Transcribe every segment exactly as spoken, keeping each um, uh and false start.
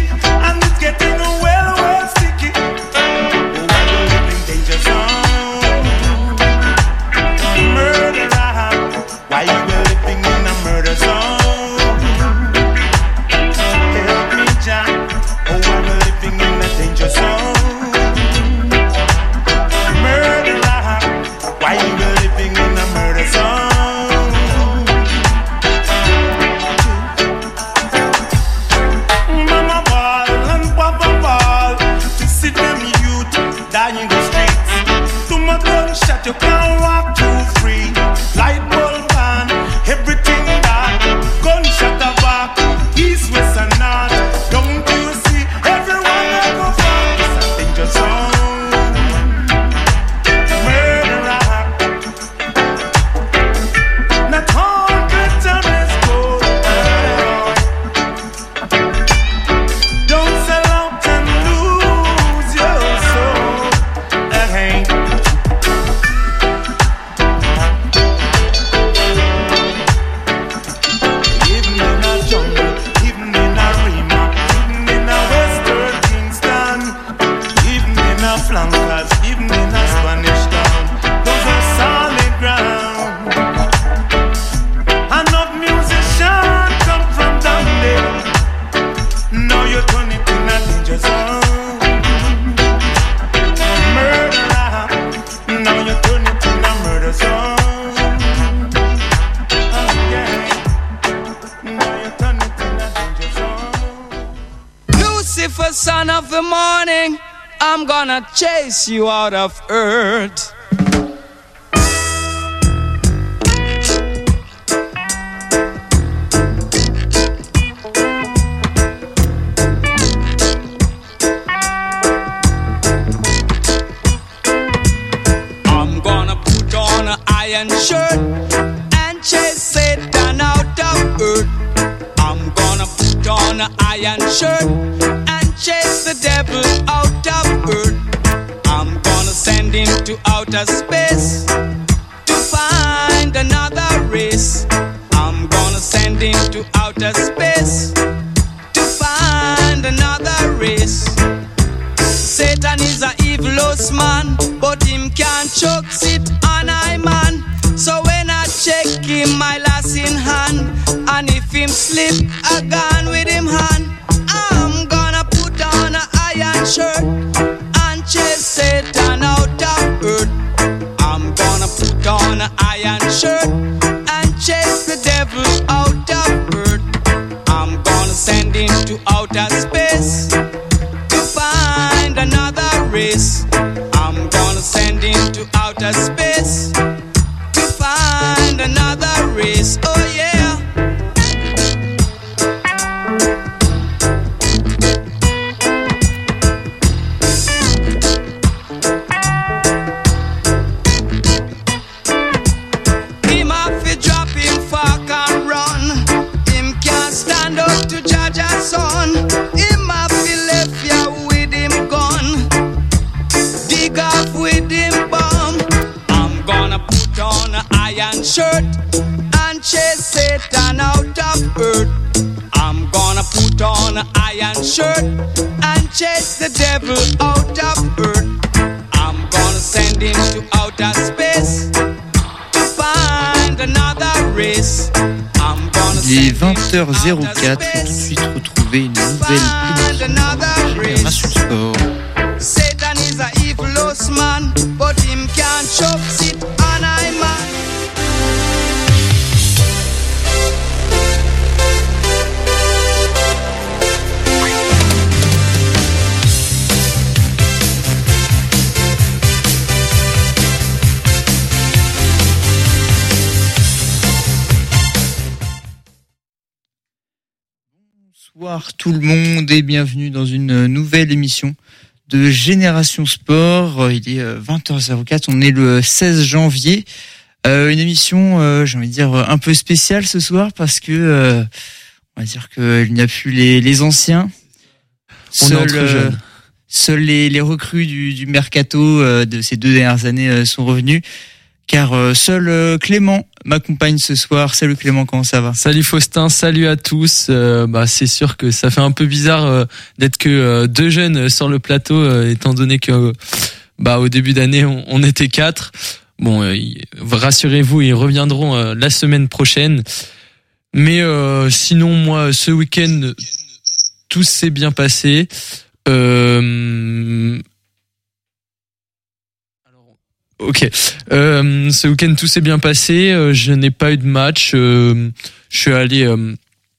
and it's getting well, well sticky. Oh, why we live in danger zone? Murderer, why you living in a murder zone? Help me, Jah. Oh, why we living in a danger zone? Murderer, why you living in a murder zone? Mama ball and papa ball, to see them youth dying in the streets. Too much gunshot, you can't walk too free. Light bulb on, everything dark. Gunshot a back, east, west and north. Don't you see, everyone I go for is a danger zone. Murderer, not all glitter is gold. Don't sell out and lose your soul. Hey. Even in a jungle, even in a Rima, even in a Western Kingston, even in a flankers, even in a Spanish town, those are solid ground. Enough musicians come from down there. Now you turn it in a danger zone. Murderer, now you turn it in a murder zone. Oh yeah, now you turn it in a danger zone. Lucifer, son of the morning, I'm gonna chase you out of earth. I'm gonna put on an iron shirt and chase Satan out of earth. I'm gonna put on an iron shirt and chase the devil out of earth. I'm gonna send him to outer space to find another race. I'm gonna send him to outer space to find another race. Satan is a evilous man, but him can't choke sit on I man. So when I check him, my lass in hand, and if him slip, I gone with him hand. I'm gonna put on an iron shirt and chase Satan out of earth. I'm gonna put on an iron shirt and chase the devil out of earth. I'm gonna send him to outer space to find another race. I'm gonna send him to outer space to find another race. Oh yeah. Him have to drop him fork and run. Him can't stand up to Jaja's son. Him have to left ya with him gun. Dig off with him bomb. I'm gonna put on an iron shirt and chase Satan out of earth. I'm gonna put on an iron shirt and chase the devil out of earth. I'm gonna send him to outer space to find another race. I'm gonna Il est send him vingt heures to outer quatre et tout de space suite retrouver une to nouvelle find émission another de race. Génération Sport. Satan is a evilous man, but him can't choke sit on I man. Bonsoir tout le monde et bienvenue dans une nouvelle émission de Génération Sport. Il est vingt heures quatre, on est le seize janvier. Euh, une émission, euh, j'ai envie de dire, un peu spéciale ce soir parce que euh, on va dire qu'il n'y a plus les, les anciens. On Seuls, est entre jeunes. Euh, seuls les, les recrues du, du mercato euh, de ces deux dernières années euh, sont revenus. car euh, seul euh, Clément m'accompagne ce soir. Salut Clément, comment ça va ? Salut Faustin, salut à tous. Euh, bah c'est sûr que ça fait un peu bizarre euh, d'être que euh, deux jeunes sur le plateau, euh, étant donné que euh, bah au début d'année on, on était quatre. Bon, euh, rassurez-vous, ils reviendront euh, la semaine prochaine. Mais euh, sinon, moi, ce week-end, tout s'est bien passé. Euh... Ok. Euh, ce week-end, tout s'est bien passé. Euh, je n'ai pas eu de match. Euh, je suis allé euh,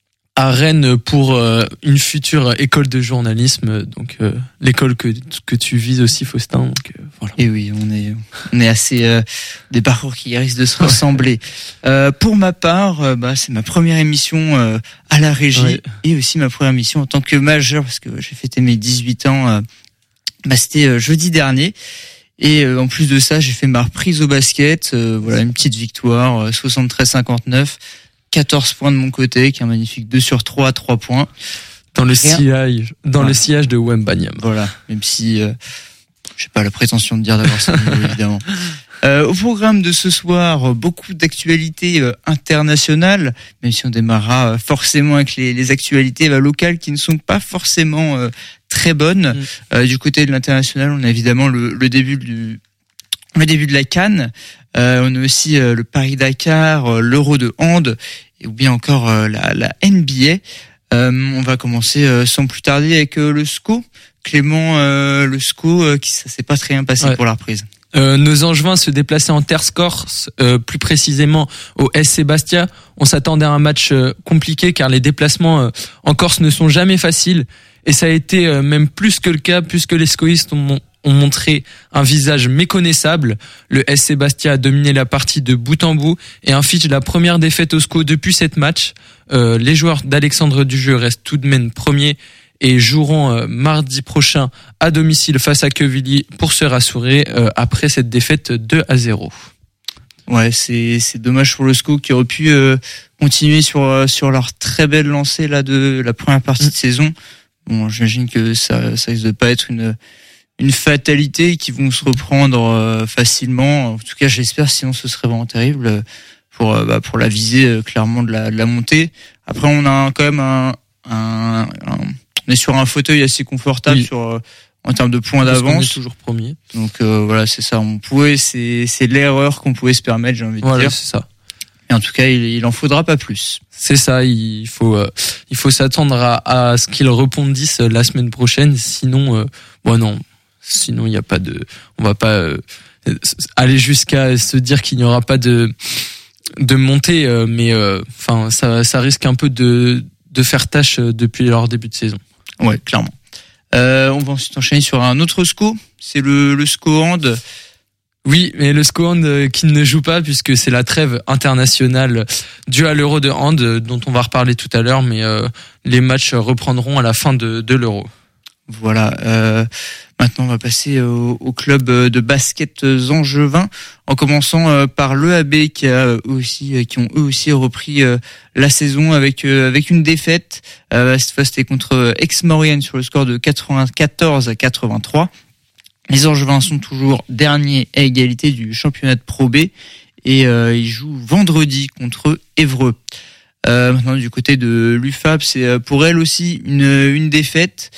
à Rennes pour euh, une future école de journalisme. Donc, euh, l'école que que tu vises aussi, Faustin. Donc, euh, voilà. Et oui, on est on est assez euh, des parcours qui risquent de se ressembler. Euh, pour ma part, euh, bah c'est ma première émission euh, à la régie ouais. et aussi ma première émission en tant que majeur parce que j'ai fêté mes dix-huit ans. Euh, bah c'était euh, jeudi dernier. Et euh, en plus de ça, j'ai fait ma reprise au basket. Euh, voilà, une petite victoire, euh, soixante-treize cinquante-neuf, quatorze points de mon côté, qui est un magnifique deux sur trois à trois points. Dans le Rien. sillage, dans ouais. le sillage de Wembanyama. Voilà, même si euh, j'ai pas la prétention de dire d'avoir ça, évidemment. Euh, au programme de ce soir, beaucoup d'actualités euh, internationales, même si on démarrera euh, forcément avec les, les actualités bah, locales qui ne sont pas forcément euh, très bonnes. Mmh. Euh, du côté de l'international, on a évidemment le, le début du le début de la CAN. Euh, on a aussi euh, le Paris-Dakar, euh, l'Euro de hand, et ou bien encore euh, la, la N B A. Euh, on va commencer euh, sans plus tarder avec euh, le S C O. Clément, euh, le S C O, euh, qui ça s'est pas très bien passé ouais. pour la reprise. Euh, nos Angevins se déplaçaient en terre corse, euh, plus précisément au S C Bastia. On s'attendait à un match euh, compliqué car les déplacements euh, en Corse ne sont jamais faciles. Et ça a été euh, même plus que le cas, puisque les scoïstes ont, ont montré un visage méconnaissable. Le S C Bastia a dominé la partie de bout en bout et inflige la première défaite au S C O depuis sept matchs. Euh, les joueurs d'Alexandre Dujeu restent tout de même premiers et joueront euh, mardi prochain à domicile face à Quevilly pour se rassurer euh, après cette défaite deux à zéro. Ouais, c'est c'est dommage pour le S C O qui aurait pu euh, continuer sur euh, sur leur très belle lancée là de la première partie mmh. de saison. Bon, j'imagine que ça ça risque de pas être une une fatalité, qui vont se reprendre euh, facilement. En tout cas, j'espère, sinon ce serait vraiment terrible pour euh, bah, pour la visée euh, clairement de la de la montée. Après, on a quand même un un, un on est sur un fauteuil assez confortable oui. sur euh, en termes de points d'avance. On est toujours premier. Donc euh, voilà, c'est ça. On pouvait, c'est c'est l'erreur qu'on pouvait se permettre, j'ai envie de voilà, dire. C'est ça. Et en tout cas, il, il en faudra pas plus. C'est ça. Il faut euh, il faut s'attendre à, à ce qu'ils rebondissent la semaine prochaine. Sinon, euh, bon non. Sinon, il y a pas de. On va pas euh, aller jusqu'à se dire qu'il n'y aura pas de de montée, euh, mais enfin euh, ça ça risque un peu de de faire tâche depuis leur début de saison. Ouais, clairement. Euh, on va ensuite enchaîner sur un autre S C O. C'est le, le S C O hand. Oui, mais le S C O hand qui ne joue pas puisque c'est la trêve internationale due à l'Euro de hand dont on va reparler tout à l'heure, mais euh, les matchs reprendront à la fin de, de l'Euro. Voilà. Euh, maintenant, on va passer au, au club de basket angevin, en commençant par l'E A B qui a eux aussi, qui ont eux aussi repris la saison avec avec une défaite. Euh, cette fois, c'était contre Aix-Maurienne sur le score de quatre-vingt-quatorze à quatre-vingt-trois. Les Angevins sont toujours derniers à égalité du championnat de Pro B et euh, ils jouent vendredi contre Évreux. Euh, maintenant, du côté de l'U F A B, c'est pour elle aussi une une défaite.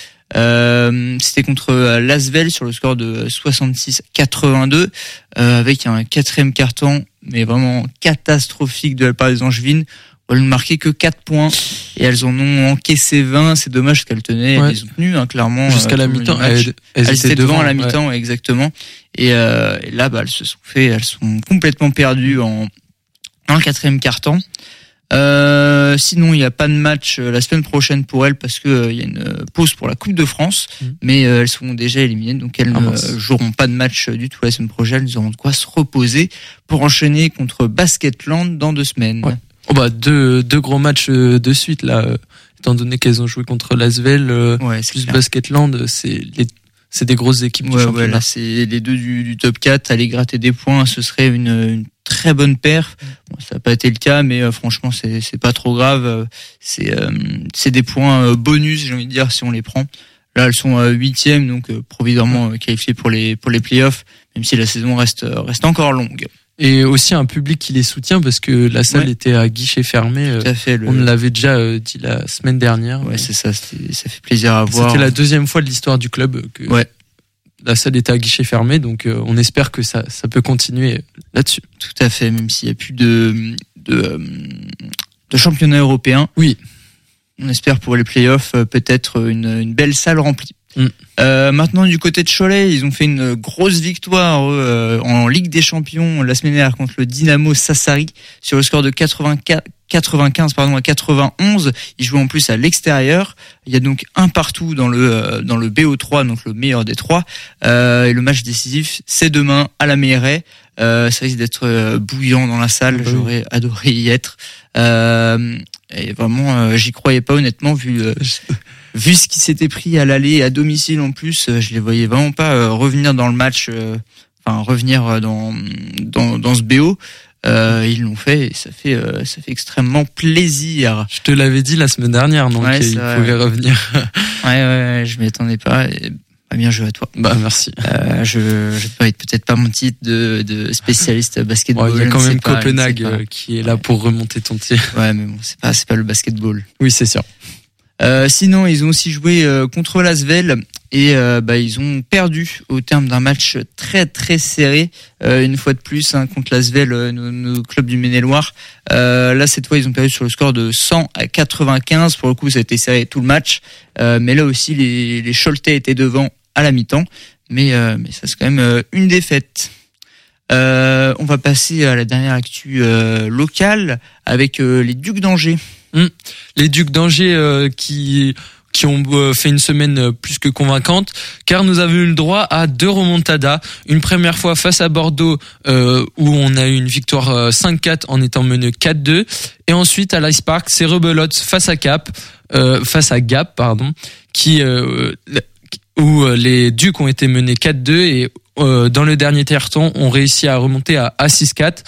Euh, c'était contre l'Asvel sur le score de soixante-six à quatre-vingt-deux, euh, avec un quatrième carton, mais vraiment catastrophique de la part des Angevines. Elles n'ont marqué que quatre points et elles en ont encaissé vingt. C'est dommage qu'elles tenaient, ouais. Elles les ont tenues, hein, clairement. Jusqu'à euh, la mi-temps. Elles, elles, elles étaient devant, devant à la ouais. mi-temps, exactement. Et, euh, et là, bah, elles se sont fait, elles sont complètement perdues en, dans le quatrième carton. Euh, sinon, il n'y a pas de match la semaine prochaine pour elles parce que euh, il y a une pause pour la Coupe de France, mmh. mais euh, elles sont déjà éliminées, donc elles ah, ne mince. joueront pas de match du tout la semaine prochaine. Elles auront de quoi se reposer pour enchaîner contre Basketland dans deux semaines. Ouais. Oh bah deux deux gros matchs de suite là, euh, étant donné qu'elles ont joué contre l'Asvel euh, ouais, plus clair. Basketland, c'est les c'est des grosses équipes ouais, du championnat. Ouais, là c'est les deux du, du top quatre, aller gratter des points, ce serait une, une très bonne perf. Bon, ça n'a pas été le cas, mais euh, franchement c'est c'est pas trop grave. C'est euh, c'est des points euh, bonus, j'ai envie de dire, si on les prend. Là elles sont huitièmes, euh, donc euh, provisoirement euh, qualifiées pour les pour les playoffs, même si la saison reste reste encore longue. Et aussi un public qui les soutient parce que la salle ouais. était à guichet fermé. Tout à fait. Le... On l'avait déjà dit la semaine dernière. Ouais, c'est ça. Ça fait plaisir à voir. C'était la deuxième fois de l'histoire du club que ouais. la salle était à guichet fermé. Donc, euh, on espère que ça, ça peut continuer là-dessus. Tout à fait. Même s'il n'y a plus de, de, de championnat européen. Oui. On espère pour les playoffs peut-être une, une belle salle remplie. Mm. Euh, maintenant du côté de Cholet, ils ont fait une grosse victoire euh, en Ligue des Champions la semaine dernière contre le Dynamo Sassari sur le score de quatre-vingt-quatre, quatre-vingt-quinze pardon à quatre-vingt-onze. Ils jouent en plus à l'extérieur. Il y a donc un partout dans le euh, dans le B O trois, donc le meilleur des trois. Euh, et le match décisif, c'est demain à la Mairie. Euh, ça risque d'être euh, bouillant dans la salle. Oui. J'aurais adoré y être. Euh, et vraiment, euh, j'y croyais pas honnêtement vu. Euh, Vu ce qui s'était pris à l'aller à domicile en plus, je les voyais vraiment pas euh, revenir dans le match, euh, enfin revenir dans dans dans ce B O. Euh, ils l'ont fait et ça fait euh, ça fait extrêmement plaisir. Je te l'avais dit la semaine dernière, donc ouais, ils pouvaient ouais. revenir. ouais, ouais, ouais, je m'y attendais pas. Et... Bah, bien joué à toi. Bah merci. Euh, je je peux être peut-être pas mon titre de de spécialiste basketball. Il ouais, y a quand même Copenhague pas, qui est là pour remonter ton tir. Ouais, mais bon, c'est pas c'est pas le basketball. Oui, c'est sûr. Euh, sinon, ils ont aussi joué euh, contre l'Asvel et euh, bah ils ont perdu au terme d'un match très très serré euh, une fois de plus hein, contre l'Asvel, euh, nos, nos clubs du Maine-et-Loire. Euh, là cette fois ils ont perdu sur le score de cent à quatre-vingt-quinze. Pour le coup, ça a été serré tout le match, euh, mais là aussi les les Choletais étaient devant à la mi-temps, mais euh, mais ça c'est quand même euh, une défaite. Euh, on va passer à la dernière actu euh, locale avec euh, les Ducs d'Angers. Mmh. Les Ducs d'Angers euh, qui qui ont euh, fait une semaine plus que convaincante, car nous avons eu le droit à deux remontadas. Une première fois face à Bordeaux euh, où on a eu une victoire euh, cinq quatre en étant mené quatre deux, et ensuite à l'Ice Park, c'est rebelote face à Cap, euh, face à Gap pardon, qui euh, où les Ducs ont été menés quatre deux et euh, dans le dernier tiers-temps ont réussi à remonter à, à six quatre.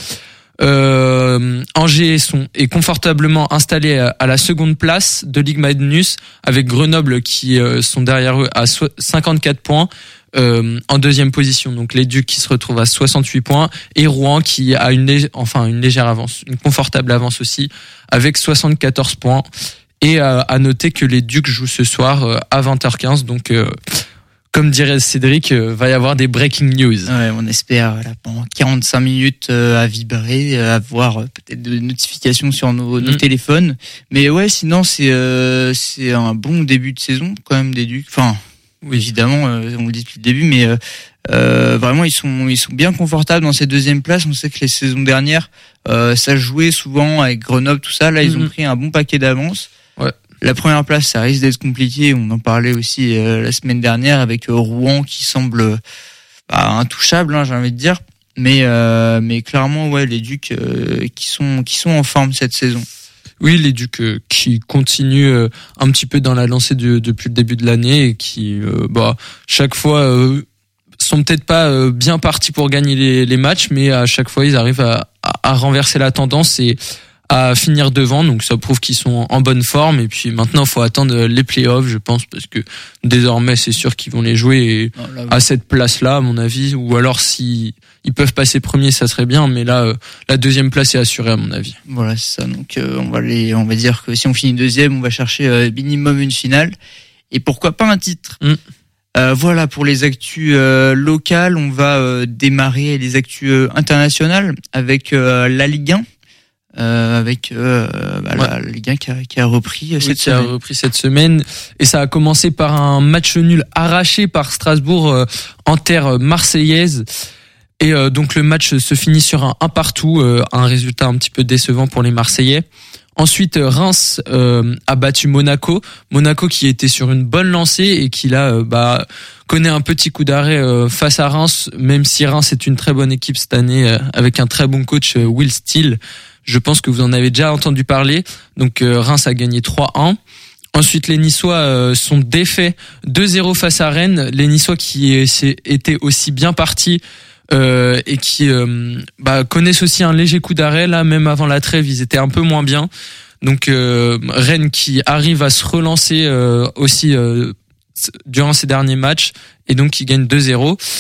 Euh, Angers sont, est confortablement installé à, à la seconde place de Ligue Magnus avec Grenoble qui euh, sont derrière eux à so- cinquante-quatre points euh, en deuxième position. Donc les Ducs qui se retrouvent à soixante-huit points et Rouen qui a une lég- enfin une légère avance, une confortable avance aussi avec soixante-quatorze points. Et euh, à noter que les Ducs jouent ce soir euh, à vingt heures quinze, donc euh, comme dirait Cédric, euh, va y avoir des breaking news. Ouais, on espère là, pendant quarante-cinq minutes euh, à vibrer, à avoir euh, peut-être des notifications sur nos, nos mmh. téléphones. Mais ouais, sinon c'est euh, c'est un bon début de saison quand même des Ducs. Enfin, oui, évidemment, euh, on le dit depuis le début, mais euh, euh, vraiment ils sont ils sont bien confortables dans cette deuxième place. On sait que les saisons dernières, euh, ça jouait souvent avec Grenoble, tout ça. Là, ils mmh. ont pris un bon paquet d'avance. Ouais. La première place, ça risque d'être compliqué. On en parlait aussi euh, la semaine dernière avec euh, Rouen qui semble bah, intouchable, hein, j'ai envie de dire. Mais euh, mais clairement, ouais, les Ducs euh, qui sont qui sont en forme cette saison. Oui, les Ducs euh, qui continuent euh, un petit peu dans la lancée de, depuis le début de l'année et qui, euh, bah, chaque fois euh, sont peut-être pas euh, bien partis pour gagner les, les matchs, mais à chaque fois ils arrivent à, à, à renverser la tendance et à finir devant, donc ça prouve qu'ils sont en bonne forme. Et puis maintenant, il faut attendre les playoffs, je pense, parce que désormais, c'est sûr qu'ils vont les jouer et non, là, oui. à cette place-là, à mon avis. Ou alors, si ils peuvent passer premier, ça serait bien. Mais là, euh, la deuxième place est assurée, à mon avis. Voilà, c'est ça. Donc, euh, on va les, on va dire que si on finit deuxième, on va chercher euh, minimum une finale et pourquoi pas un titre. Mm. Euh, voilà pour les actus euh, locales. On va euh, démarrer les actus euh, internationales avec euh, la Ligue un. Euh, avec euh, bah, ouais. la Ligue un qui a, qui a repris oui, cette qui semaine. a repris cette semaine et ça a commencé par un match nul arraché par Strasbourg euh, en terre marseillaise et euh, donc le match se finit sur un un partout, euh, un résultat un petit peu décevant pour les Marseillais. Ensuite, Reims euh, a battu Monaco. Monaco qui était sur une bonne lancée et qui là euh, bah connaît un petit coup d'arrêt euh, face à Reims, même si Reims est une très bonne équipe cette année euh, avec un très bon coach euh, Will Steele. Je pense que vous en avez déjà entendu parler. Donc euh, Reims a gagné trois un. Ensuite, les Niçois euh, sont défaits deux zéro face à Rennes. Les Niçois qui étaient aussi bien partis euh, et qui euh, bah, connaissent aussi un léger coup d'arrêt. Là, même avant la trêve, ils étaient un peu moins bien. Donc euh, Rennes qui arrive à se relancer euh, aussi euh, durant ces derniers matchs et donc qui gagne deux zéro.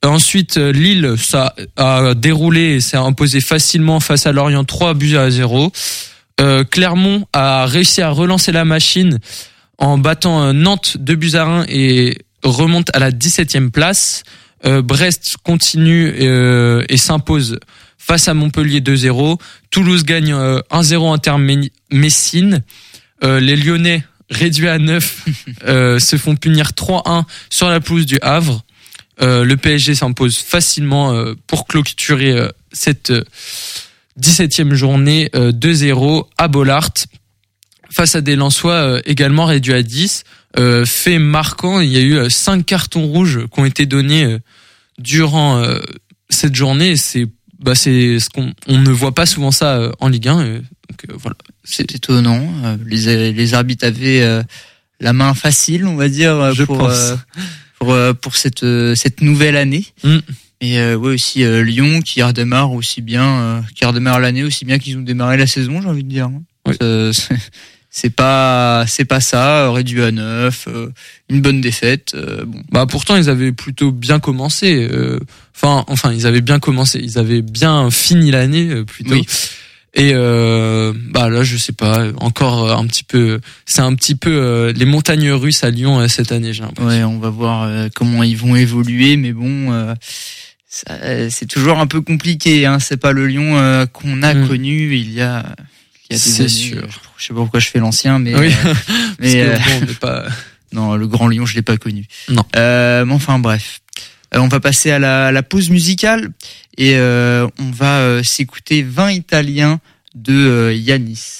Ensuite, Lille, ça a déroulé et s'est imposé facilement face à Lorient, trois buts à zéro. Euh, Clermont a réussi à relancer la machine en battant Nantes deux buts à un et remonte à la dix-septième place. Euh, Brest continue euh, et s'impose face à Montpellier deux zéro. Toulouse gagne euh, un zéro en termes Messine. Euh, les Lyonnais, réduits à neuf, euh, se font punir trois un sur la pelouse du Havre. Euh, le P S G s'impose facilement euh, pour clôturer euh, cette euh, dix-septième journée euh, deux zéro à Bollaert. Face à des Lensois euh, également réduits à dix. Euh, fait marquant, il y a eu euh, cinq cartons rouges qui ont été donnés euh, durant euh, cette journée. C'est, bah, c'est ce qu'on on ne voit pas souvent ça euh, en Ligue un. Euh, donc euh, voilà. C'est étonnant. Euh, les, les arbitres avaient euh, la main facile, on va dire, Je pour, pense. euh, pour, euh, pour cette, euh, cette nouvelle année. Mm. Et euh, ouais, aussi euh, Lyon qui redémarre aussi bien, euh, qui redémarre l'année aussi bien qu'ils ont démarré la saison, j'ai envie de dire. Oui. Euh, c'est, c'est pas, c'est pas ça, réduit à neuf, euh, une bonne défaite. Euh, bon. Bah pourtant ils avaient plutôt bien commencé. Euh, enfin, enfin ils avaient bien commencé. Ils avaient bien fini l'année euh, plutôt. Oui. Et euh, bah là je sais pas, encore un petit peu. C'est un petit peu euh, les montagnes russes à Lyon euh, cette année. J'ai l'impression. Ouais, on va voir euh, comment ils vont évoluer, mais bon. Euh, Ça, c'est toujours un peu compliqué, hein. C'est pas le Lyon euh, qu'on a mmh. connu il y a, il y a des c'est années. sûr. Je sais pas pourquoi je fais l'ancien, mais oui. euh, mais euh, bon, on n'est pas. Non, le Grand Lyon, je l'ai pas connu. Non. Euh, mais enfin bref, euh, on va passer à la, la pause musicale et euh, on va euh, s'écouter vingt Italiens de euh, Yanis.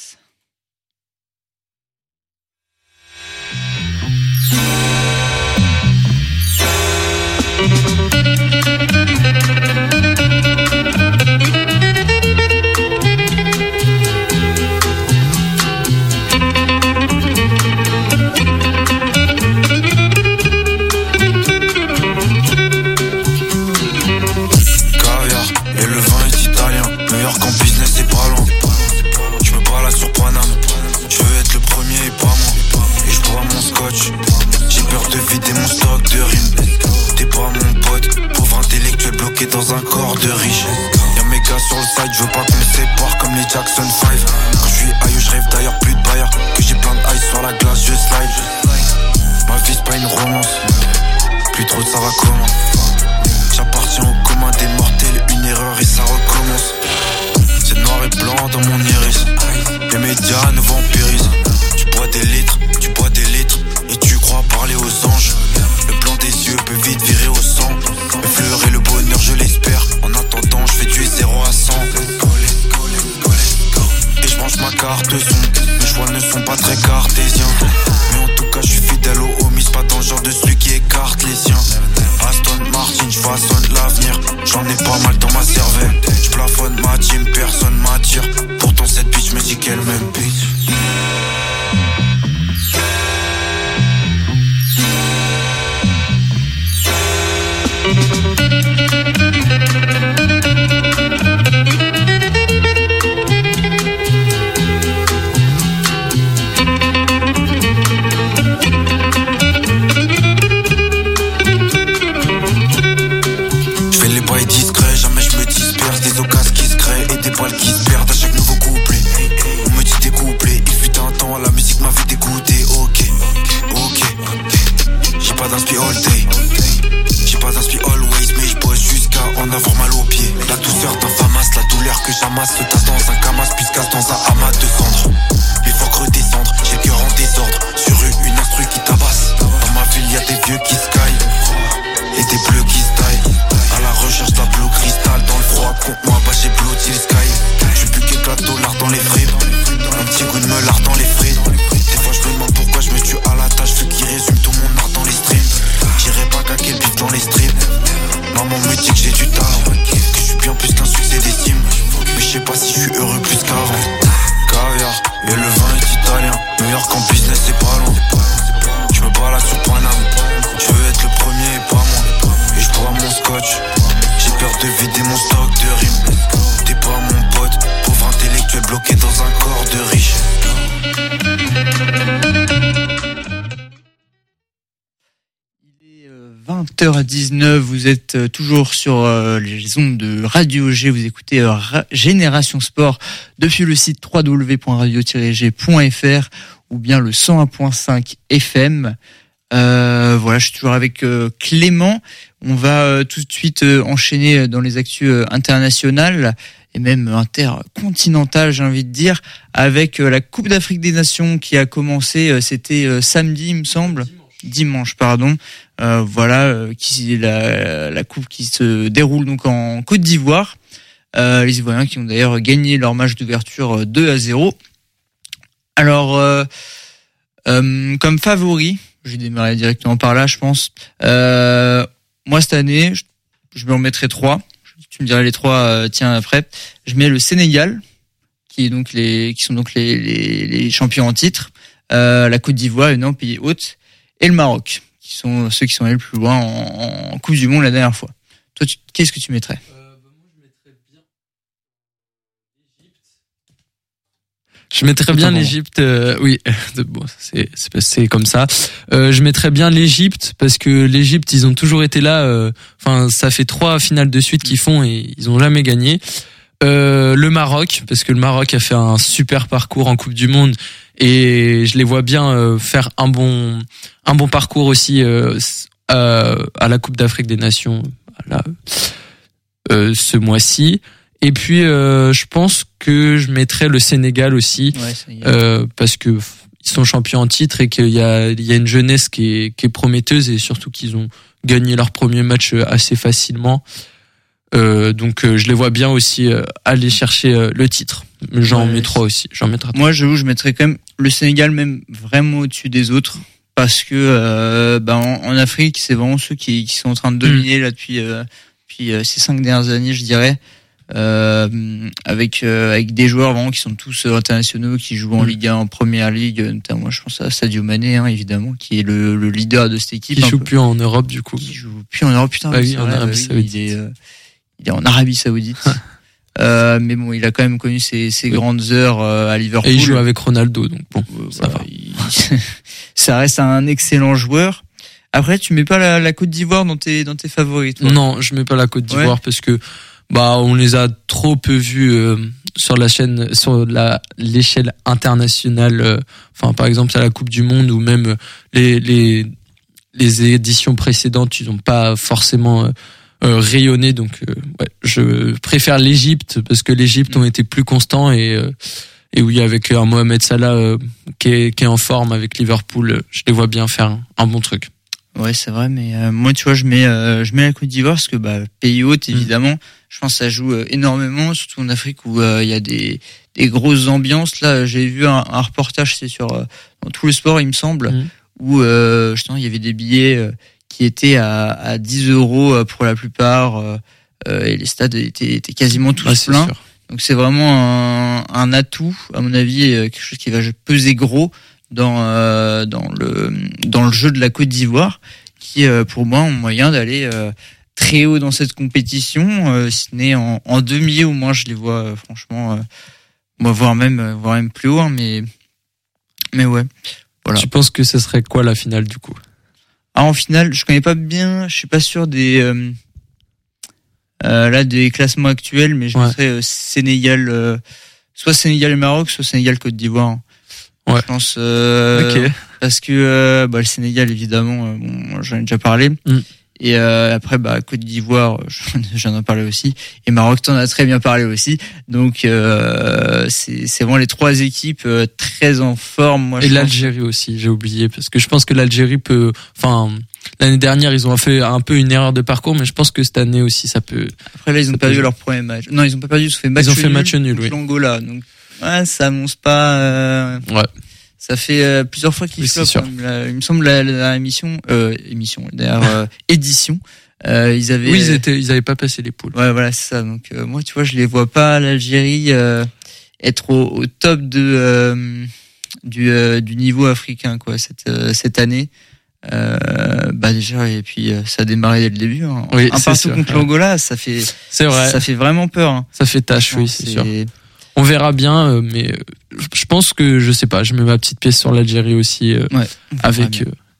Dans un corps de riche. Y'a mes gars sur le side, je veux pas qu'on me sépare comme les Jackson five. Quand je suis aïeux, je rêve d'ailleurs plus de baillard. Que j'ai plein d'ice sur la glace, je slide. Ma vie c'est pas une romance. Plus trop de ça va comment. J'appartiens au commun des mortels. Une erreur et ça recommence. C'est noir et blanc dans mon iris. Les médias nous vampirisent. Tu bois des litres, tu bois des litres. Et tu crois parler aux anges. Le blanc des yeux peut vite virer au sang. Le fleur et le bonheur je l'espère. En attendant je fais du zéro à cent. Et je branche ma carte son. Mes choix ne sont pas très cartésiens. Mais en tout cas je suis fidèle aux homies. Pas dans le genre de celui qui écarte les siens. Aston Martin je façonne l'avenir. J'en ai pas mal dans ma cervelle. Je plafonne ma team, personne m'attire. Pourtant cette bitch me dit qu'elle m'aime bitch. J'amasse le tasse dans un camas, puis casse dans un amas de cendres. Mais faut que redescendre, j'ai le cœur en désordre. Sur eux, une instru qui tabasse. Dans ma ville, y'a des vieux qui sky et des bleus qui se taillent. À la recherche d'un bleu cristal dans le froid. Contre moi, bah j'ai blotti le sky. J'suis plus qu'éclat de dollars dans les fripes. Un petit goût de meulard dans les frites. Des fois je me demande pourquoi je me tue à la tâche. Ceux qui résument tout mon art dans les streams. J'irai pas qu'à quel bif dans les strips. Maman me dit que j'ai du talent, que je suis bien plus qu'un succès d'estime. Mais je sais pas si vingt heures dix-neuf, vous êtes toujours sur les ondes de Radio G, vous écoutez Génération Sport depuis le site w w w point radio tiret g point f r ou bien le cent un virgule cinq F M. Euh, voilà, je suis toujours avec euh, Clément. On va euh, tout de suite euh, enchaîner dans les actus euh, internationales et même intercontinentales, j'ai envie de dire, avec euh, la Coupe d'Afrique des Nations qui a commencé, euh, c'était euh, samedi, il me semble, dimanche, dimanche pardon. Euh, voilà, euh, qui la, la coupe qui se déroule donc en Côte d'Ivoire. Euh, les Ivoiriens qui ont d'ailleurs gagné leur match d'ouverture euh, deux à zéro. Alors, euh, euh, comme favori. Je vais démarrer directement par là, je pense. Euh, moi, cette année, je, je me remettrai trois. Tu me dirais les trois, euh, tiens, après. Je mets le Sénégal, qui est donc les, qui sont donc les, les, les champions en titre, euh, la Côte d'Ivoire, une en pays hôte, et le Maroc, qui sont ceux qui sont allés le plus loin en, en Coupe du Monde la dernière fois. Toi, tu, qu'est-ce que tu mettrais? Je mettrais bien l'Égypte, euh, oui, bon, c'est, c'est c'est comme ça. Euh, je mettrais bien l'Égypte parce que l'Égypte, ils ont toujours été là. Enfin, euh, ça fait trois finales de suite qu'ils font et ils ont jamais gagné. Euh, le Maroc, parce que le Maroc a fait un super parcours en Coupe du Monde et je les vois bien euh, faire un bon un bon parcours aussi euh, euh, à la Coupe d'Afrique des Nations là, euh, ce mois-ci. Et puis, euh, je pense que je mettrais le Sénégal aussi, ouais, Sénégal. Euh, parce que ils sont champions en titre et qu'il y a, il y a une jeunesse qui est, qui est prometteuse et surtout qu'ils ont gagné leur premier match assez facilement. Euh, donc, euh, je les vois bien aussi euh, aller chercher euh, le titre. J'en ouais, mets trois aussi. J'en mettrai trois. Moi, j'avoue, je mettrais quand même le Sénégal même vraiment au-dessus des autres parce que, euh, bah, en, en Afrique, c'est vraiment ceux qui, qui sont en train de dominer mmh. là depuis, euh, depuis euh, ces cinq dernières années, je dirais. Euh, avec euh, avec des joueurs vraiment qui sont tous euh, internationaux, qui jouent en mmh. Ligue un, en Première Ligue, notamment je pense à Sadio Mané, hein, évidemment, qui est le, le leader de cette équipe. Qui joue peu. plus en Europe du coup. Qui joue plus en Europe, putain. Ah oui, en vrai, Arabie oui, Saoudite. Il est, euh, il est en Arabie Saoudite. euh, mais bon, il a quand même connu ses, ses oui. grandes heures euh, à Liverpool. Et il joue avec Ronaldo, donc bon, euh, ça voilà, va. Il... ça reste un excellent joueur. Après, tu mets pas la, la Côte d'Ivoire dans tes dans tes favoris, toi? Non, je mets pas la Côte d'Ivoire ouais. parce que bah on les a trop peu vus euh, sur la chaîne, sur la l'échelle internationale. Euh, enfin, par exemple à la Coupe du Monde ou même les les les éditions précédentes, ils n'ont pas forcément euh, euh, rayonné. Donc, euh, ouais, je préfère l'Égypte parce que l'Égypte ont été plus constants et euh, et oui, avec un Mohamed Salah euh, qui est qui est en forme avec Liverpool, je les vois bien faire un, un bon truc. Ouais, c'est vrai, mais euh, moi, tu vois, je mets, euh, je mets la Côte d'Ivoire parce que bah pays hôte, évidemment. Mmh. Je pense que ça joue euh, énormément, surtout en Afrique où il euh, y a des des grosses ambiances. Là, j'ai vu un, un reportage, c'est sur euh, dans tout le sport, il me semble, mmh. où euh, justement il y avait des billets euh, qui étaient à, à dix euros pour la plupart euh, euh, et les stades étaient, étaient quasiment tous ah, pleins. Sûr. Donc c'est vraiment un, un atout, à mon avis, quelque chose qui va peser gros dans euh, dans le dans le jeu de la Côte d'Ivoire, qui euh, pour moi ont moyen d'aller euh, très haut dans cette compétition, euh, si ce n'est en, en demi, au moins je les vois euh, franchement, euh, on va voir même voir même plus haut, hein, mais mais ouais, voilà. Tu penses que ce serait quoi la finale du coup? Ah, en finale, je connais pas bien, je suis pas sûr des euh, euh, là des classements actuels, mais je ouais. mettrais euh, Sénégal, euh, soit Sénégal et Maroc, soit Sénégal Côte d'Ivoire. Ouais. Je pense euh, okay. parce que euh, bah, le Sénégal évidemment, euh, bon, j'en ai déjà parlé. Mm. Et euh, après bah Côte d'Ivoire, j'en ai parlé aussi. Et Maroc, t'en as très bien parlé aussi. Donc euh, c'est c'est vraiment les trois équipes euh, très en forme. Moi, et je l'Algérie pense... aussi, j'ai oublié parce que je pense que l'Algérie peut. Enfin, l'année dernière ils ont fait un peu une erreur de parcours, mais je pense que cette année aussi ça peut. Après là ils ont perdu leur premier match. Non, ils ont pas perdu, ils ont fait match ils ont nul. Fait match nul, oui. L'Angola. Donc ouais, ça annonce pas. Euh... Ouais. Ça fait euh, plusieurs fois qu'ils oui, flopent. Hein. Il me semble la, la émission, euh, émission, d'ailleurs euh, édition. Euh, ils avaient. Oui, ils étaient, ils avaient pas passé les poules. Ouais, voilà, c'est ça. Donc euh, moi, tu vois, je les vois pas l'Algérie euh, être au, au top de euh, du euh, du niveau africain, quoi, cette euh, cette année. Euh, bah déjà, et puis euh, ça a démarré dès le début. Hein. Oui, un partout contre ouais. l'Angola, ça fait. C'est vrai. Ça fait vraiment peur. Hein. Ça fait tâche, oui, c'est, c'est sûr. On verra bien, mais je pense que je sais pas. Je mets ma petite pièce sur l'Algérie aussi, euh, ouais, avec euh,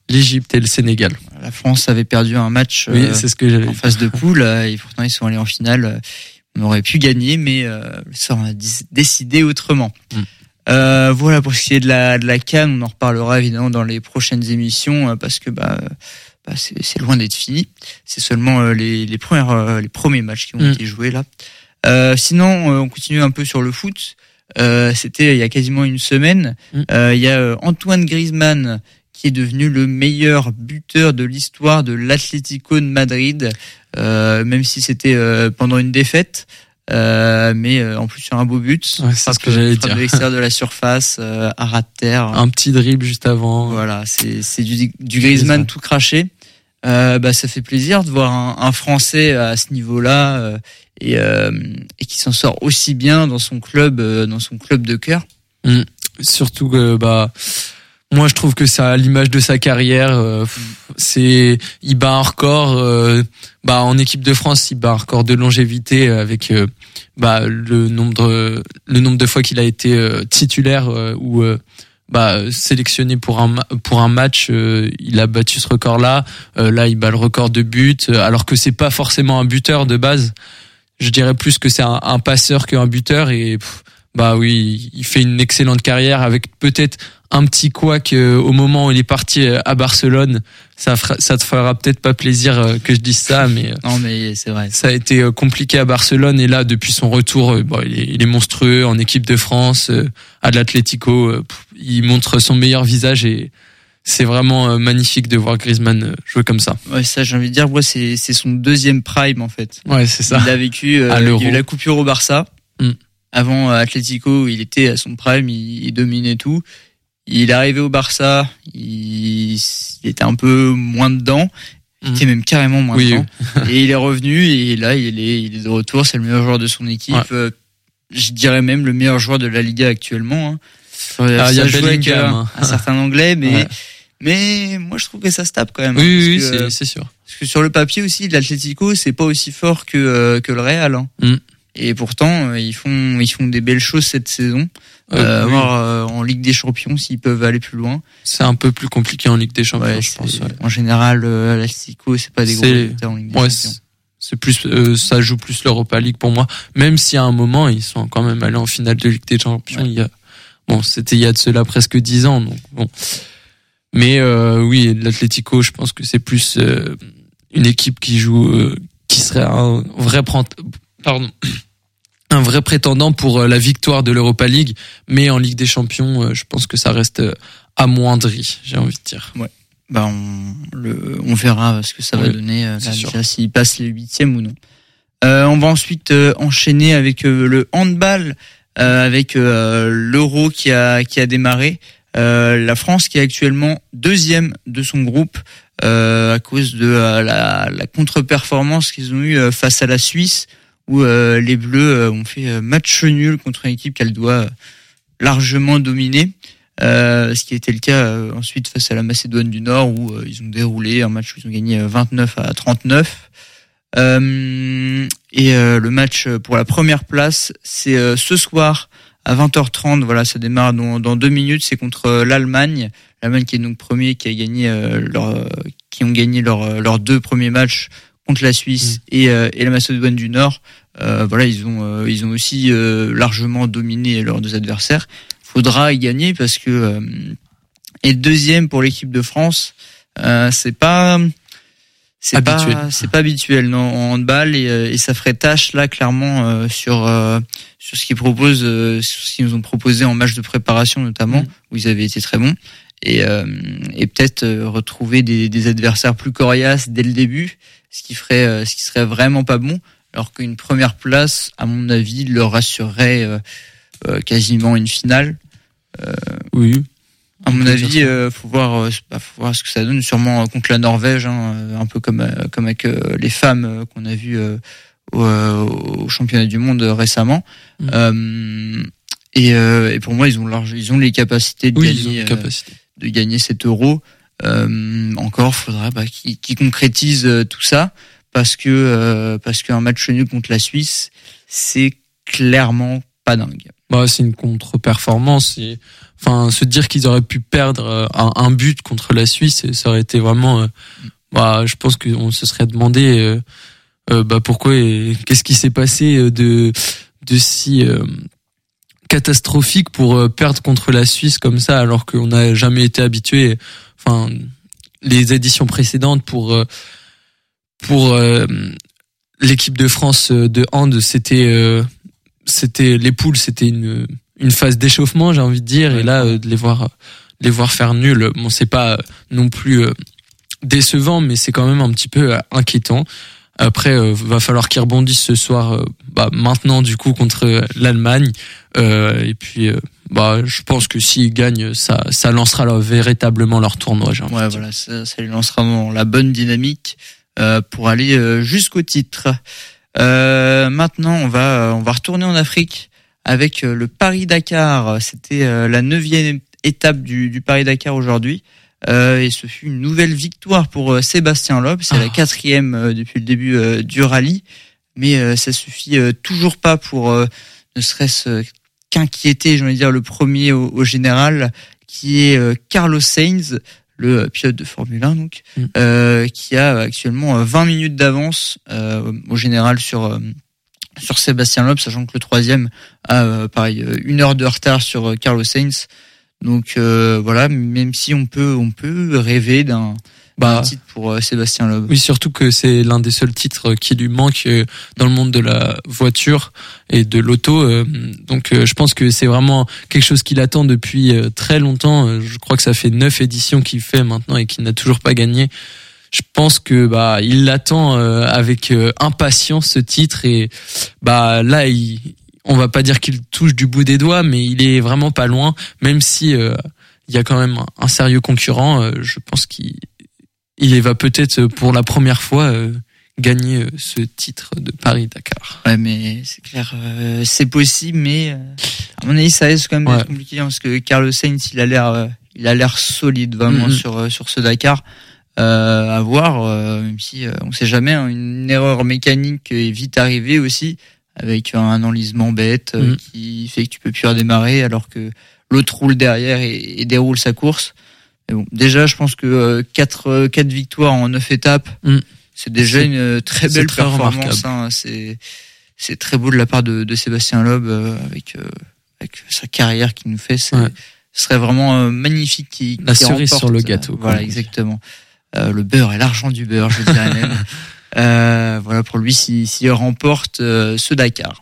l'Égypte et le Sénégal. La France avait perdu un match oui, euh, c'est ce que j'avais en dit. phase de poule et pourtant ils sont allés en finale. On aurait pu gagner, mais euh, le sort a décidé autrement. Mm. Euh, voilà pour ce qui est de la de la CAN, on en reparlera évidemment dans les prochaines émissions euh, parce que bah, bah c'est, c'est loin d'être fini. C'est seulement euh, les les premières euh, les premiers matchs qui ont mm. été joués là. Euh, sinon, euh, on continue un peu sur le foot. Euh, c'était il y a quasiment une semaine. Mm. Euh, il y a euh, Antoine Griezmann qui est devenu le meilleur buteur de l'histoire de l'Atlético de Madrid, euh, même si c'était euh, pendant une défaite, euh, mais euh, en plus sur un beau but. Ouais, c'est ce que j'allais dire. De l'extérieur de la surface, euh, à ras de terre. Un petit dribble juste avant. Voilà, c'est c'est du, du Griezmann tout craché. Euh, bah ça fait plaisir de voir un, un Français à ce niveau-là euh, et, euh, et qui s'en sort aussi bien dans son club, euh, dans son club de cœur. Mmh. Surtout que bah. Moi, je trouve que ça a l'image de sa carrière. Euh, c'est, il bat un record. Euh, bah, en équipe de France, il bat un record de longévité avec euh, bah le nombre de, le nombre de fois qu'il a été euh, titulaire euh, ou euh, bah sélectionné pour un pour un match. Euh, il a battu ce record-là. Euh, là, il bat le record de buts, alors que c'est pas forcément un buteur de base. Je dirais plus que c'est un, un passeur qu'un buteur. Et pff, bah oui, il fait une excellente carrière avec peut-être un petit couac euh, au moment où il est parti à Barcelone. Ça fera, ça te fera peut-être pas plaisir euh, que je dise ça, mais euh, non, mais c'est vrai. Ça a été euh, compliqué à Barcelone et là, depuis son retour, euh, bon, il, est, il est monstrueux en équipe de France, euh, à l'Atlético. Euh, il montre son meilleur visage et c'est vraiment euh, magnifique de voir Griezmann euh, jouer comme ça. Ouais, ça, j'ai envie de dire, ouais, c'est c'est son deuxième prime en fait. Ouais, c'est ça. Il a vécu, euh, à l'Euro. Il a eu la coupure au Barça. Mm. Avant euh, Atlético, il était à son prime, il, il dominait tout. Il est arrivé au Barça, il, il était un peu moins dedans, il mmh. était même carrément moins oui, dedans. Oui. Et il est revenu et là il est, il est de retour, c'est le meilleur joueur de son équipe. Ouais. Euh, je dirais même le meilleur joueur de la Liga actuellement. Hein. Ah, il y a joué un, un certain anglais, mais ouais. mais moi je trouve que ça se tape quand même. Oui, hein, oui, que, c'est, c'est sûr. Parce que sur le papier aussi, l'Atlético c'est pas aussi fort que euh, que le Real. Hein. Mmh. Et pourtant euh, ils font ils font des belles choses cette saison. Euh, euh, oui. Voir euh, en Ligue des Champions s'ils peuvent aller plus loin. C'est un peu plus compliqué en Ligue des Champions, ouais, je pense. Ouais. En général, euh, l'Atlético, c'est pas des c'est... gros résultats en Ligue des ouais, Champions. C'est, c'est plus, euh, ça joue plus l'Europa League pour moi. Même si à un moment ils sont quand même allés en finale de Ligue des Champions. Ouais. Il y a, bon, c'était il y a de cela presque dix ans, donc bon. Mais euh, oui, l'Atlético, je pense que c'est plus euh, une équipe qui joue, euh, qui serait un vrai prent... pardon. un vrai prétendant pour la victoire de l'Europa League, mais en Ligue des Champions, je pense que ça reste amoindri, j'ai envie de dire. Ouais. Bah on, le, on verra ce que ça oui, va donner, là, déjà, s'il passe les huitièmes ou non. Euh, on va ensuite euh, enchaîner avec euh, le handball, euh, avec euh, l'Euro qui a qui a démarré. Euh, la France qui est actuellement deuxième de son groupe euh, à cause de euh, la, la contre-performance qu'ils ont eue euh, face à la Suisse, où euh, les Bleus euh, ont fait euh, match nul contre une équipe qu'elle doit euh, largement dominer, euh, ce qui était le cas euh, ensuite face à la Macédoine du Nord, où euh, ils ont déroulé un match où ils ont gagné vingt-neuf à trente-neuf. Euh, et euh, le match pour la première place, c'est euh, ce soir à vingt heures trente. Voilà, ça démarre dans, dans deux minutes. C'est contre euh, l'Allemagne, l'Allemagne qui est donc premier, qui a gagné euh, leur, euh, qui ont gagné leurs leurs deux premiers matchs contre la Suisse mmh. et, euh, et la Macédoine du Nord. Euh, voilà, ils ont euh, ils ont aussi euh, largement dominé leurs deux adversaires. Faudra y gagner parce que euh, et deuxième pour l'équipe de France, euh, c'est pas c'est habituel. pas c'est pas habituel non en handball et, et ça ferait tâche là clairement euh, sur euh, sur ce qu'ils proposent, euh, sur ce qu'ils nous ont proposé en match de préparation notamment mmh. où ils avaient été très bons. Et, euh, et peut-être euh, retrouver des, des adversaires plus coriaces dès le début, ce qui ferait, euh, ce qui serait vraiment pas bon. Alors qu'une première place, à mon avis, leur assurerait euh, euh, quasiment une finale. Euh, oui. À mon avis, euh, faut voir, euh, bah, faut voir ce que ça donne. Sûrement contre la Norvège, hein, un peu comme euh, comme avec euh, les femmes euh, qu'on a vu euh, au, euh, au championnat du monde euh, récemment. Mmh. Euh, et, euh, et pour moi, ils ont large, ils ont les capacités de oui, gagner. Ils ont les capacités. Euh, de gagner cet euro. Euh, encore, faudra bah, qu'ils, qu'ils concrétisent euh, tout ça parce que euh, parce qu'un match nul contre la Suisse, c'est clairement pas dingue. Bah, c'est une contre-performance. Et, enfin, se dire qu'ils auraient pu perdre un, un but contre la Suisse, ça aurait été vraiment. Euh, bah, je pense qu'on se serait demandé euh, euh, bah, pourquoi et qu'est-ce qui s'est passé de de si euh, catastrophique pour euh, perdre contre la Suisse comme ça, alors qu'on n'a jamais été habitué. Enfin, les éditions précédentes pour euh, pour euh, l'équipe de France de hand, c'était euh, c'était les poules, c'était une une phase d'échauffement, j'ai envie de dire, ouais. Et là euh, de les voir les voir faire nul, bon, c'est pas non plus euh, décevant, mais c'est quand même un petit peu euh, inquiétant. Après, euh, va falloir qu'ils rebondissent ce soir, euh, bah maintenant du coup contre euh, l'Allemagne, euh, et puis euh, bah je pense que s'ils gagnent, ça ça lancera leur, véritablement leur tournoi. J'ai envie ouais, de voilà, ça, ça les lancera dans la bonne dynamique euh, pour aller euh, jusqu'au titre. Euh, maintenant, on va on va retourner en Afrique avec euh, le Paris-Dakar. C'était euh, la neuvième étape du, du Paris-Dakar aujourd'hui. Euh, et ce fut une nouvelle victoire pour euh, Sébastien Loeb. C'est ah. la quatrième euh, depuis le début euh, du rallye, mais euh, ça suffit euh, toujours pas pour euh, ne serait-ce euh, qu'inquiéter, j'ai envie de dire, le premier au, au général, qui est euh, Carlos Sainz, le pilote de Formule un, donc, mm. euh, qui a actuellement vingt minutes d'avance euh, au général sur euh, sur Sébastien Loeb, sachant que le troisième a euh, pareil une heure de retard sur euh, Carlos Sainz. Donc euh, voilà, même si on peut on peut rêver d'un, bah, d'un titre pour euh, Sébastien Loeb. Oui, surtout que c'est l'un des seuls titres qui lui manque euh, dans le monde de la voiture et de l'auto. Euh, donc euh, je pense que c'est vraiment quelque chose qu'il attend depuis euh, très longtemps. Euh, je crois que ça fait neuf éditions qu'il fait maintenant et qu'il n'a toujours pas gagné. Je pense que bah il l'attend euh, avec euh, impatience, ce titre, et bah là il on va pas dire qu'il touche du bout des doigts, mais il est vraiment pas loin, même si euh, il y a quand même un, un sérieux concurrent. Euh, je pense qu'il il va peut-être pour la première fois euh, gagner euh, ce titre de Paris-Dakar. Ouais, mais c'est clair, euh, c'est possible, mais euh, à mon avis ça reste quand même ouais. compliqué, hein, parce que Carlos Sainz, il a l'air, euh, il a l'air solide vraiment mm-hmm. sur euh, sur ce Dakar. Euh, à voir, euh, même si euh, on sait jamais, hein, une erreur mécanique est vite arrivée aussi, avec un enlisement bête euh, mmh. qui fait que tu peux plus redémarrer alors que l'autre roule derrière et, et déroule sa course. Mais bon, déjà, je pense que euh, quatre quatre victoires en neuf étapes, mmh. c'est déjà c'est, une très belle très performance. Hein, c'est c'est très beau de la part de, de Sébastien Loeb euh, avec euh, avec sa carrière qu'il nous fait. C'est, ouais. Ce serait vraiment euh, magnifique. Qui, la qui cerise remporte, sur le gâteau. Euh, voilà, exactement. Euh, le beurre et l'argent du beurre, je dirais même. Euh, voilà pour lui s'il si, si remporte euh, ce Dakar.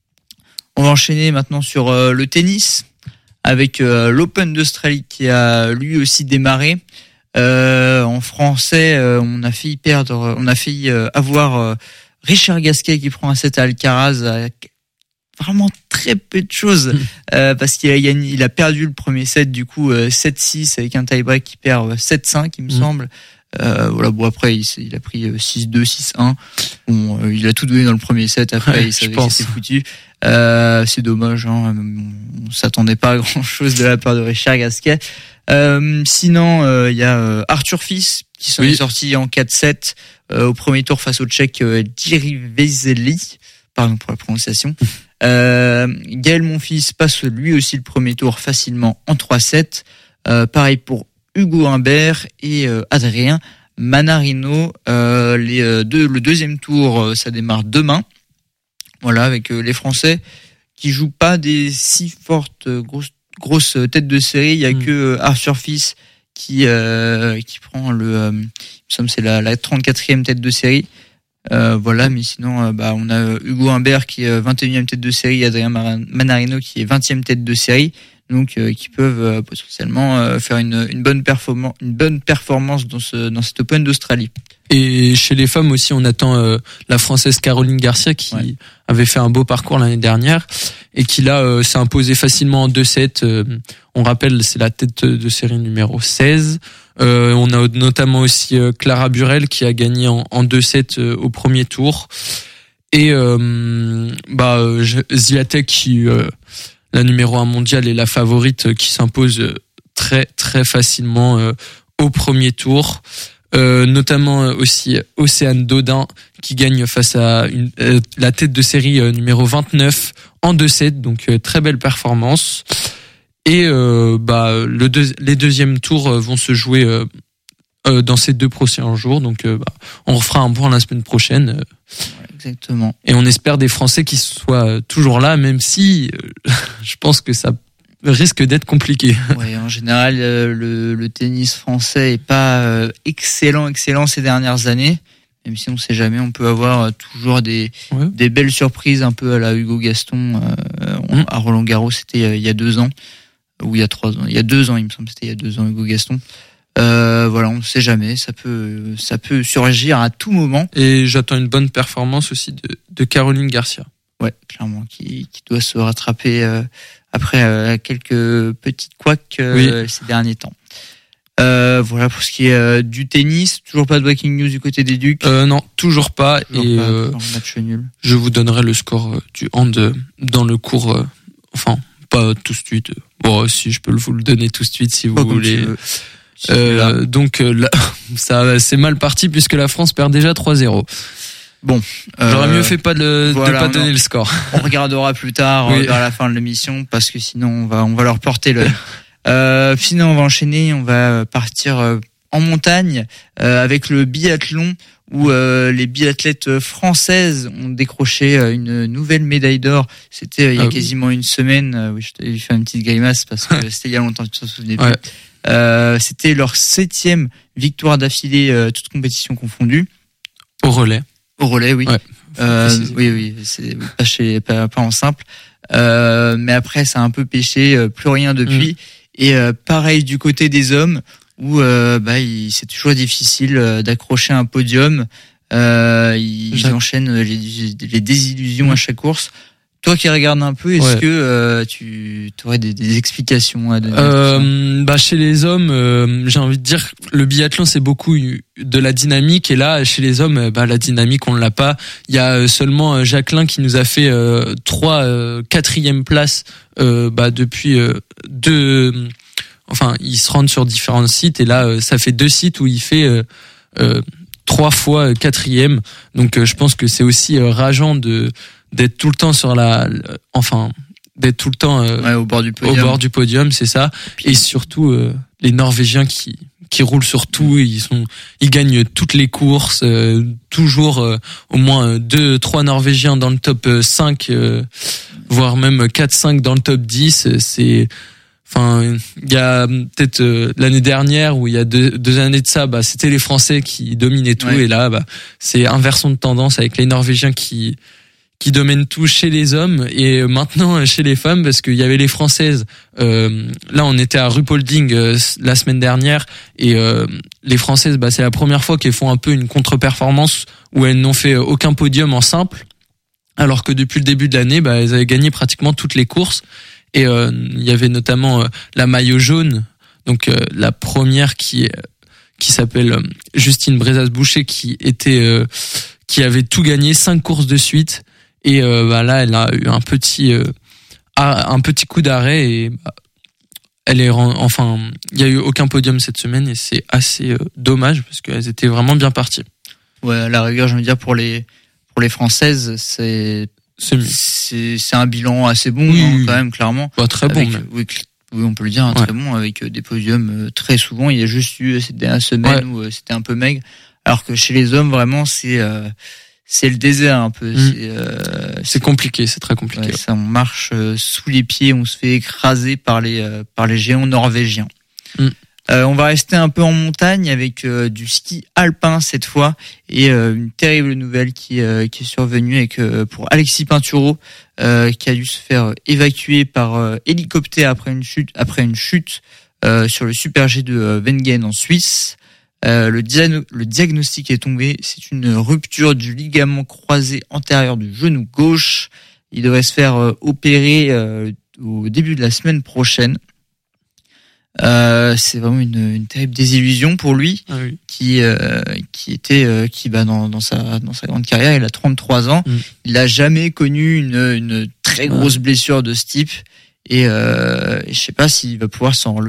On va enchaîner maintenant sur euh, le tennis avec euh, l'Open d'Australie qui a lui aussi démarré. Euh, en français, euh, on a failli perdre, on a failli euh, avoir euh, Richard Gasquet qui prend un set à Alcaraz. À vraiment très peu de choses euh, parce qu'il a, il a perdu le premier set, du coup euh, sept six avec un tie-break qui perd sept cinq, il me mmh. semble. Euh, voilà, bon après il, il a pris six deux, six un. Bon, euh, il a tout donné dans le premier set. Après, ouais, il savait que c'était foutu. Euh, c'est dommage. Hein, on, on s'attendait pas à grand chose de la part de Richard Gasquet. Euh, sinon, il euh, y a euh, Arthur Fils qui s'en oui. est sorti en quatre sept euh, au premier tour face au Tchèque euh, Jiří Veselý. Pardon pour la prononciation. Euh, Gaël Monfils passe lui aussi le premier tour facilement en trois sept. Euh, pareil pour Hugo Humbert et euh, Adrien Manarino. Euh, les euh, deux, le deuxième tour, euh, ça démarre demain. Voilà, avec euh, les Français qui jouent pas des si fortes euh, grosses grosses têtes de série. Il y a mmh. que euh, Arthur Fils qui euh, qui prend le, euh, il me semble c'est la, la trente-quatrième tête de série. Euh, voilà, mais sinon, euh, bah on a Hugo Humbert qui est vingt et unième tête de série, et Adrien Manarino qui est vingtième tête de série. Donc euh, qui peuvent euh, potentiellement euh, faire une, une bonne performance, une bonne performance dans ce dans cet Open d'Australie. Et chez les femmes aussi, on attend euh, la Française Caroline Garcia qui ouais. avait fait un beau parcours l'année dernière et qui là euh, s'est imposée facilement en deux sept. Euh, on rappelle, c'est la tête de série numéro seize. Euh, on a notamment aussi euh, Clara Burel qui a gagné en, en deux sept euh, au premier tour. Et euh, bah Swiatek qui euh, la numéro un mondiale est la favorite qui s'impose très très facilement euh, au premier tour. Euh, notamment aussi Océane Dodin qui gagne face à une, euh, la tête de série euh, numéro vingt-neuf en deux sept, donc euh, très belle performance. Et euh, bah le deux, les deuxièmes tours vont se jouer euh, euh, dans ces deux prochains jours, donc euh, bah, on refera un point la semaine prochaine. Euh, Exactement. Et on espère des Français qui soient toujours là, même si euh, je pense que ça risque d'être compliqué. Ouais, en général, euh, le, le tennis français est pas euh, excellent, excellent ces dernières années. Même si on sait jamais, on peut avoir euh, toujours des Ouais. des belles surprises, un peu à la Hugo Gaston euh, on- Mm. à Roland Garros. C'était euh, il y a deux ans ou il y a trois ans. Il y a deux ans, il me semble. C'était il y a deux ans, Hugo Gaston. Euh, voilà, on ne sait jamais. Ça peut ça peut surgir à tout moment. Et j'attends une bonne performance aussi de, de Caroline Garcia. Ouais, clairement, qui qui doit se rattraper euh, après euh, quelques petites couacs euh, ces derniers temps. Euh, voilà pour ce qui est euh, du tennis. Toujours pas de breaking news du côté des Ducs. Euh, non, toujours pas. Toujours et pas, euh, toujours match nul. je vous donnerai le score euh, du hand euh, dans le cours. euh, enfin, pas tout de suite. Bon, si je peux vous le donner tout de suite si vous Pas comme voulez. tu veux. Si tu veux, là. Euh, donc euh, là, ça c'est mal parti puisque la France perd déjà trois zéro. Bon, J'aurais euh, mieux fait pas de, voilà, de pas non. donner le score. on regardera plus tard Oui. euh, vers la fin de l'émission parce que sinon on va on va leur porter l'œil. euh, sinon on va enchaîner, on va partir euh, en montagne euh, avec le biathlon où euh, les biathlètes françaises ont décroché euh, une nouvelle médaille d'or. C'était euh, il y a Ah oui. quasiment une semaine. Euh, oui, je t'avais fait une petite grimace parce que c'était il y a longtemps, tu t'en souvenais plus. Ouais. Euh, c'était leur septième victoire d'affilée, euh, toutes compétitions confondues. Au relais. Au relais, oui. Ouais, Euh, préciser. oui, oui, c'est oui, pas, chez, pas, pas en simple. Euh, mais après, ça a un peu pêché, euh, plus rien depuis. Mm. Et euh, pareil du côté des hommes, où euh, bah, il- c'est toujours difficile euh, d'accrocher un podium. Euh, ils J'a- enchaînent les, les désillusions Mm. à chaque course. Toi qui regardes un peu, est-ce Ouais. que euh, tu aurais des, des explications à donner à tout ça Euh, bah chez les hommes, euh, j'ai envie de dire que le biathlon c'est beaucoup eu de la dynamique et là chez les hommes, euh, bah la dynamique on l'a pas. Il y a euh, seulement euh, Jacqueline qui nous a fait euh, trois euh, quatrième places euh, bah depuis euh, deux. Enfin, il se rend sur différents sites et là euh, ça fait deux sites où il fait euh, euh, trois fois euh, quatrième. Donc euh, je pense que c'est aussi euh, rageant de d'être tout le temps sur la, enfin d'être tout le temps euh, Ouais, au bord du au podium. bord du podium, c'est ça. Et surtout euh, les Norvégiens qui qui roulent sur tout, ils sont, ils gagnent toutes les courses, euh, toujours euh, au moins deux, trois Norvégiens dans le top cinq, euh, voire même quatre, cinq dans le top dix. C'est, enfin, il y a peut-être euh, l'année dernière où il y a deux, deux années de ça, bah c'était les Français qui dominaient tout, Ouais. et là, bah c'est inversion de tendance avec les Norvégiens qui qui domine tout chez les hommes et maintenant chez les femmes parce qu'il y avait les Françaises. Euh, là, on était à Ruhpolding euh, la semaine dernière et euh, les Françaises, bah, c'est la première fois qu'elles font un peu une contre-performance où elles n'ont fait aucun podium en simple, alors que depuis le début de l'année, bah, elles avaient gagné pratiquement toutes les courses. Et euh, il y avait notamment euh, la maillot jaune, donc euh, la première qui est qui s'appelle euh, Justine Brezas-Boucher, qui était euh, qui avait tout gagné, cinq courses de suite. Et euh, bah là, elle a eu un petit, euh, un petit coup d'arrêt et bah, elle est, enfin, il y a eu aucun podium cette semaine et c'est assez euh, dommage parce qu'elles étaient vraiment bien parties. Ouais, à la rigueur, je veux dire pour les pour les Françaises, c'est C'est mieux. c'est c'est un bilan assez bon Oui, hein, oui. quand même, clairement. Pas très bon, Avec- mais oui, cl- oui, on peut le dire, hein, Ouais. très bon, avec euh, des podiums euh, très souvent. Il y a juste eu cette dernière semaine où euh, c'était un peu maigre, alors que chez les hommes, vraiment, c'est euh, c'est le désert un peu. Mm. C'est euh, c'est compliqué, c'est très compliqué. ouais, ça, on marche euh, sous les pieds, on se fait écraser par les euh, par les géants norvégiens. Mm. Euh, on va rester un peu en montagne avec euh, du ski alpin cette fois et euh, une terrible nouvelle qui euh, qui est survenue avec euh, pour Alexis Pinturo euh, qui a dû se faire évacuer par euh, hélicoptère après une chute après une chute euh, sur le Super G de euh, Wengen en Suisse. Euh, le, diano- le diagnostic est tombé, c'est une rupture du ligament croisé antérieur du genou gauche. Il devrait se faire euh, opérer euh, au début de la semaine prochaine. Euh, c'est vraiment une, une terrible désillusion pour lui, Ah oui. qui euh, qui était euh, qui bah dans dans sa dans sa grande carrière, il a trente-trois ans, Mm. il a jamais connu une une très grosse blessure de ce type et, euh, et je sais pas s'il va pouvoir s'en relever.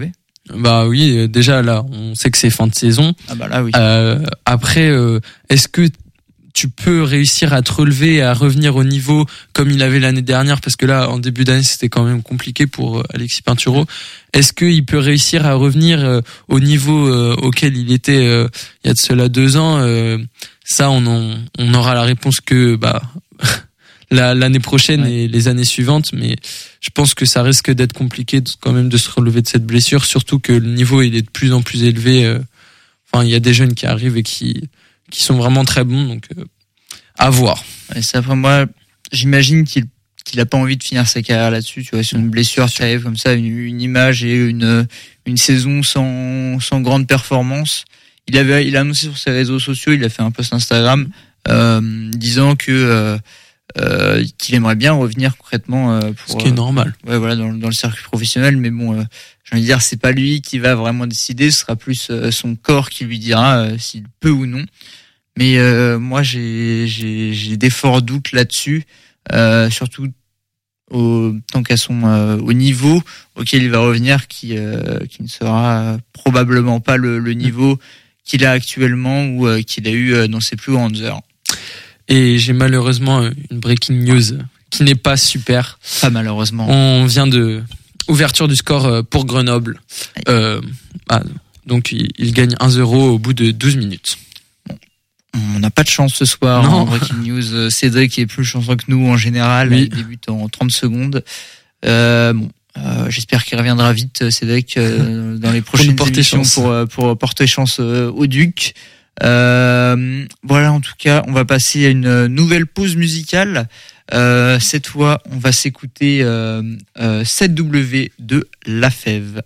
Bah oui, déjà là, on sait que c'est fin de saison. Ah bah là oui. Euh, après, euh, est-ce que tu peux réussir à te relever et à revenir au niveau comme il avait l'année dernière, parce que là en début d'année c'était quand même compliqué pour Alexis Pinturo. Est-ce qu'il peut réussir à revenir au niveau auquel il était il y a de cela deux ans? Ça on en, on aura la réponse que bah la, l'année prochaine ouais. et les années suivantes, mais je pense que ça risque d'être compliqué de, quand même de se relever de cette blessure, surtout que le niveau il est de plus en plus élevé. Enfin il y a des jeunes qui arrivent et qui qui sont vraiment très bons, donc euh, à voir. Et ça, après moi, j'imagine qu'il qu'il a pas envie de finir sa carrière là-dessus, tu vois, sur une blessure qui arrive comme ça, une, une image et une une saison sans sans grande performance. Il avait il a annoncé sur ses réseaux sociaux, il a fait un post Instagram euh, disant que euh, euh, qu'il aimerait bien revenir concrètement euh, pour, ce qui est normal. Euh, ouais, voilà, dans, dans le circuit professionnel, mais bon. Euh, J'ai envie de dire, c'est pas lui qui va vraiment décider, ce sera plus son corps qui lui dira euh, s'il peut ou non. Mais euh, moi, j'ai, j'ai, j'ai des forts doutes là-dessus, euh, surtout au, tant qu'à son euh, au niveau auquel il va revenir, qui, euh, qui ne sera probablement pas le, le niveau qu'il a actuellement ou euh, qu'il a eu dans ses plus grandes heures. Et j'ai malheureusement une breaking news qui n'est pas super. Pas malheureusement. On vient de ouverture du score pour Grenoble. Euh, ah, donc il, il gagne un zéro au bout de douze minutes. On n'a pas de chance ce soir non. en breaking news. Cédric est plus chanceux que nous en général. Oui. Il débute en trente secondes. Euh, bon, euh, j'espère qu'il reviendra vite, Cédric, euh, dans les prochaines pour émissions pour, pour porter chance au Duc. Euh, voilà, en tout cas, on va passer à une nouvelle pause musicale. Euh, cette fois, on va s'écouter euh, euh, sept W de La Fève.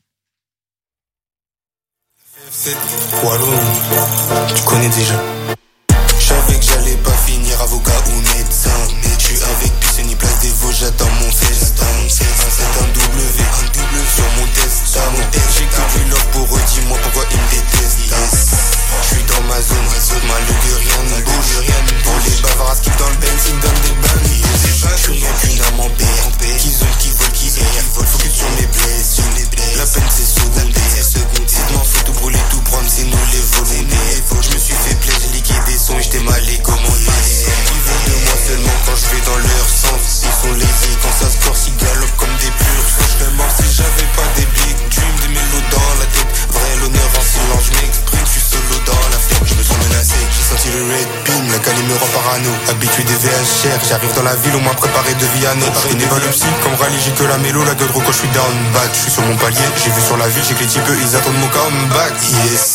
C'est Wallon, tu connais déjà. Je savais que j'allais pas finir avocat ou médecin. Je suis avec Piscine, place des Vosges, j'attends mon festin. C'est un W, un W sur mon testament. J'ai que du love pour eux, dis-moi pourquoi ils me détestent. Je suis dans ma zone, mal de rien ne bouge. Pour les bavards qui dans le Benz, ils me donnent des bains. Je suis rien qu'une âme en paix. Qui zone, qui vole, qui erre. Focus sur mes blessures. La peine c'est secondaire. C'est de m'en foutre, tout brûler, tout prendre, c'est nous les volontaires. Je me suis fait plaisir, j'ai liqué des sons et j'étais mal commandé. Ils veulent de moi seulement quand je vais dans leur sens. Ils sont lazy quand ça se corse, ils galopent comme des purs. Je serais mort si j'avais pas des big dreams, des mélos dans la tête. Vrai l'honneur en silence, je m'exprime, je suis solo dans la fête. Je me sens menacé, j'ai senti le red beam, la cali me rend parano. Habitué des V H R, j'arrive dans la ville au moins préparé de vie à notre. Je connais pas le psy, comme rallye j'ai que la mélo, la gueule quand je suis down bad. Je suis sur mon palier, j'ai vu sur la ville, j'ai que les types ils attendent mon comeback. Yes.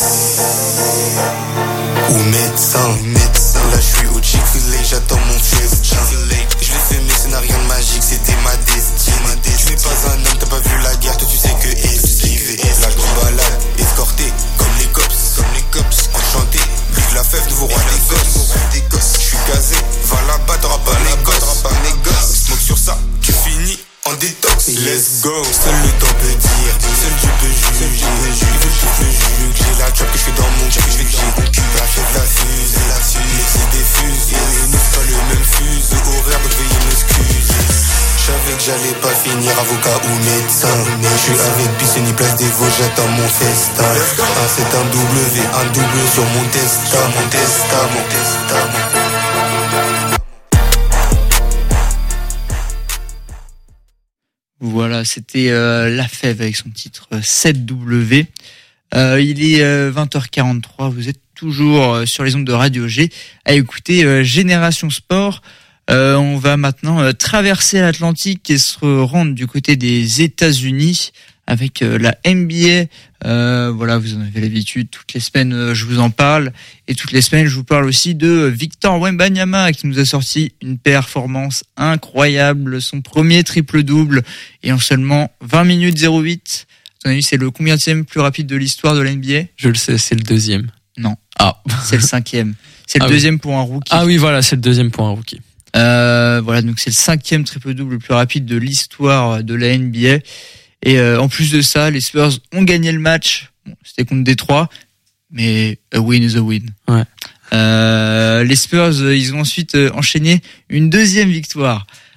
Ou médecin, médecin. Là je suis au Chick-fil-A, j'attends mon festin. Je l'ai fait mais ce n'a rien de magique, c'était ma destinée. Tu n'es pas un homme, t'as pas vu la guerre, toi tu sais que esquiver. Là je me balade, escorté, comme les cops, comme les cops. Enchanté, Big La Fève, nouveau roi des gosses. Je suis casé, va là-bas, t'auras pas les gosses. Smoke sur ça, tu finis en détox. Let's go. Seul le temps peut dire, seul Dieu peut juger. Ils veulent que je juge. J'ai la trap que je fais dans mon cul. Je fais que j'ai mon cul. Achète la fuse, la fuse. Mais c'est des fuses. Et nous c'est pas le même fuse. Horaire donc veuillez m'excuser. Je savais que j'allais pas finir avocat ou médecin. Je suis avec Piscine, place des Vosges, j'attends mon festin. Un c'est un W, un double sur mon testament. Mon testament, mon testament. Voilà, c'était euh, La Fève avec son titre sept W. Euh, il est euh, vingt heures quarante-trois, vous êtes toujours euh, sur les ondes de Radio G à écouter euh, Génération Sport. Euh, on va maintenant euh, traverser l'Atlantique et se rendre du côté des États-Unis avec euh, la N B A. Euh, voilà, vous en avez l'habitude, toutes les semaines euh, je vous en parle, et toutes les semaines je vous parle aussi de Victor Wembanyama qui nous a sorti une performance incroyable, son premier triple-double et en seulement vingt minutes zéro huit. À ton avis, c'est le combienième plus rapide de l'histoire de la N B A? Je le sais, c'est le deuxième. Non. Ah. C'est le cinquième. C'est le ah deuxième oui. pour un rookie. Ah oui, voilà, c'est le deuxième pour un rookie. Euh, voilà, donc c'est le cinquième triple-double le plus rapide de l'histoire de la N B A. Et euh, en plus de ça, les Spurs ont gagné le match. Bon, c'était contre Détroit, mais a win is a win. Ouais. Euh, les Spurs, ils ont ensuite enchaîné une deuxième victoire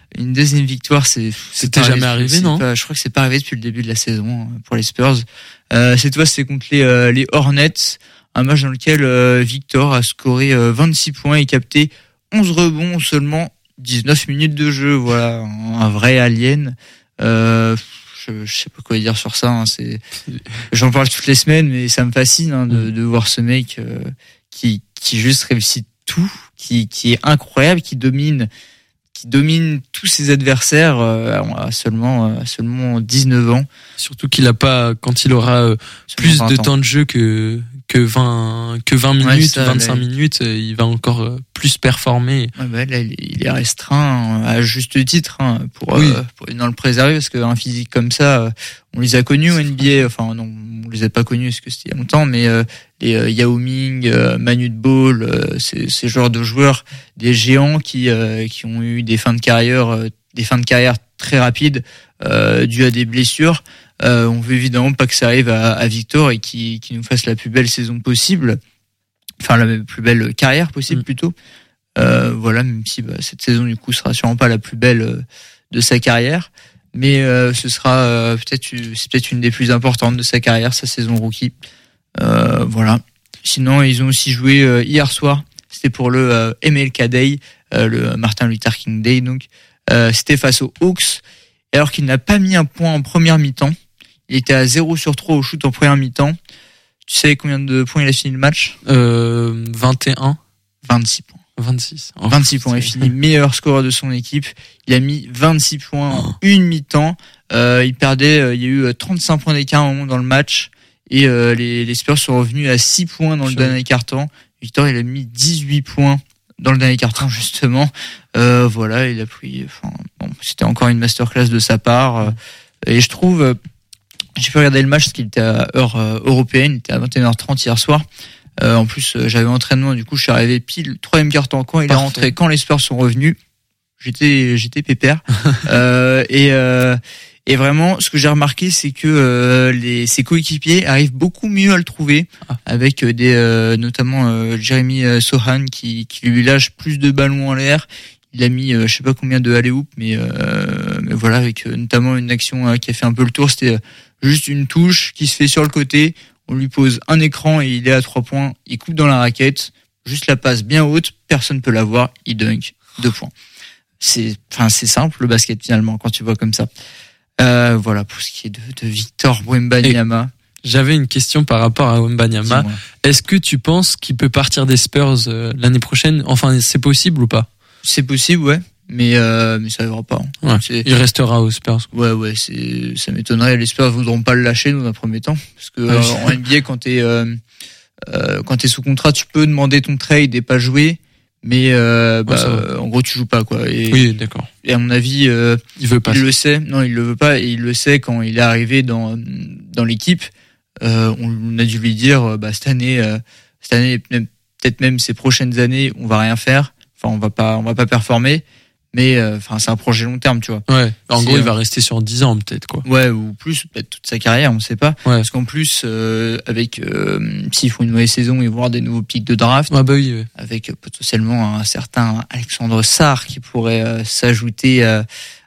une deuxième victoire, c'est, c'est C'était jamais arrivé, c'est non pas, je crois que c'est pas arrivé depuis le début de la saison pour les Spurs. Euh, cette fois, c'est contre les, euh, les Hornets, un match dans lequel euh, Victor a scoré euh, vingt-six points et capté onze rebonds en seulement dix-neuf minutes de jeu. Voilà, un, un vrai alien. Euh, je, je sais pas quoi dire sur ça. Hein, c'est, j'en parle toutes les semaines, mais ça me fascine hein, de, de voir ce mec euh, qui, qui juste réussit tout, qui, qui est incroyable, qui domine. qui domine tous ses adversaires euh, à seulement à seulement dix-neuf ans. Surtout qu'il a pas, quand il aura euh, plus de temps de jeu que que vingt que vingt minutes, ouais, ça, vingt-cinq là, minutes, euh, il va encore euh, plus performer. Ouais, bah, là, il est restreint à juste titre hein, pour, oui. euh, pour dans le préserver parce qu'un physique comme ça, euh, on les a connus au N B A. Enfin non, on les a pas connus parce que c'était il y a longtemps, mais euh, les euh, Yao Ming, euh, Manu Ball, euh, ces, ces genres de joueurs, des géants qui euh, qui ont eu des fins de carrière, euh, des fins de carrière très rapides euh, dues à des blessures. Euh, on veut évidemment pas que ça arrive à, à Victor et qui qui nous fasse la plus belle saison possible, enfin la plus belle carrière possible mmh. plutôt. Euh, voilà, même si bah, cette saison du coup sera sûrement pas la plus belle euh, de sa carrière, mais euh, ce sera euh, peut-être c'est peut-être une des plus importantes de sa carrière, sa saison rookie. Euh, voilà. Sinon, ils ont aussi joué euh, hier soir. C'était pour le euh, M L K Day, euh, le Martin Luther King Day. Donc, euh, c'était face aux Hawks. Et alors qu'il n'a pas mis un point en première mi-temps, il était à zéro sur trois au shoot en première mi-temps. Tu sais combien de points il a fini le match ? euh, vingt et un vingt-six points. vingt-six. Oh, vingt-six points. Il finit meilleur scoreur de son équipe. Il a mis vingt-six points en oh. une mi-temps. Euh, il perdait, euh, il y a eu trente-cinq points d'écart au moment dans le match. Et euh, les, les Spurs sont revenus à six points dans le Chou. dernier quart-temps. Victor, il a mis dix-huit points dans le dernier quart-temps, justement. Euh, voilà, il a pris... Enfin, bon, c'était encore une masterclass de sa part. Euh, et je trouve... Euh, j'ai pu regarder le match parce qu'il était à heure euh, européenne. Il était à vingt et une heures trente hier soir. Euh, en plus, euh, j'avais entraînement. Du coup, je suis arrivé pile troisième quart-temps quand il Parfait. est rentré. Quand les Spurs sont revenus, j'étais, j'étais pépère. euh, et... Euh, Et vraiment, ce que j'ai remarqué, c'est que euh, les, ses coéquipiers arrivent beaucoup mieux à le trouver, ah. avec des, euh, notamment euh, Jeremy Sohan qui, qui lui lâche plus de ballons en l'air. Il a mis, euh, je sais pas combien de alley-oop, mais, euh, mais voilà, avec euh, notamment une action euh, qui a fait un peu le tour. C'était juste une touche qui se fait sur le côté. On lui pose un écran et il est à trois points. Il coupe dans la raquette, juste la passe bien haute, personne peut la voir. Il dunk deux points. C'est, enfin, c'est simple le basket finalement quand tu vois comme ça. Euh, voilà pour ce qui est de, de Victor Wembanyama. J'avais une question par rapport à Wembanyama. Dis-moi. Est-ce que tu penses qu'il peut partir des Spurs euh, l'année prochaine ? Enfin, c'est possible ou pas ? C'est possible, ouais, mais euh, mais ça n'arrivera pas. Hein. Ouais, il restera aux Spurs. Ouais, ouais, c'est ça m'étonnerait. Les Spurs voudront pas le lâcher dans un premier temps, parce que ouais, euh, en N B A, quand t'es euh, euh, quand t'es sous contrat, tu peux demander ton trade et pas jouer. Mais euh, bah, ouais, en gros tu joues pas quoi. Et, oui, d'accord. Et à mon avis, euh, il veut pas. Il le sait. Non, il le veut pas. Et il le sait quand il est arrivé dans dans l'équipe. Euh, on a dû lui dire, bah cette année, euh, cette année, peut-être même ces prochaines années, on va rien faire. Enfin, on va pas, on va pas performer. Mais enfin, euh, c'est un projet long terme, tu vois. Ouais. En c'est, gros, il euh, va rester sur dix ans peut-être quoi. Ouais, ou plus, peut-être toute sa carrière, on sait pas. Ouais. Parce qu'en plus, euh, avec euh, s'ils font une mauvaise saison, ils vont avoir des nouveaux pics de draft. Ah bah oui. Ouais. Avec euh, potentiellement un certain Alexandre Sarr qui pourrait euh, s'ajouter euh,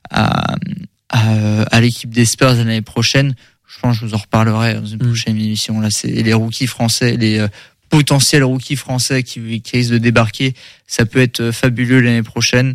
à, à à l'équipe des Spurs l'année prochaine. Je pense que je vous en reparlerai dans une mmh. prochaine émission. Là, c'est les rookies français, les euh, potentiels rookies français qui, qui risquent de débarquer. Ça peut être fabuleux l'année prochaine.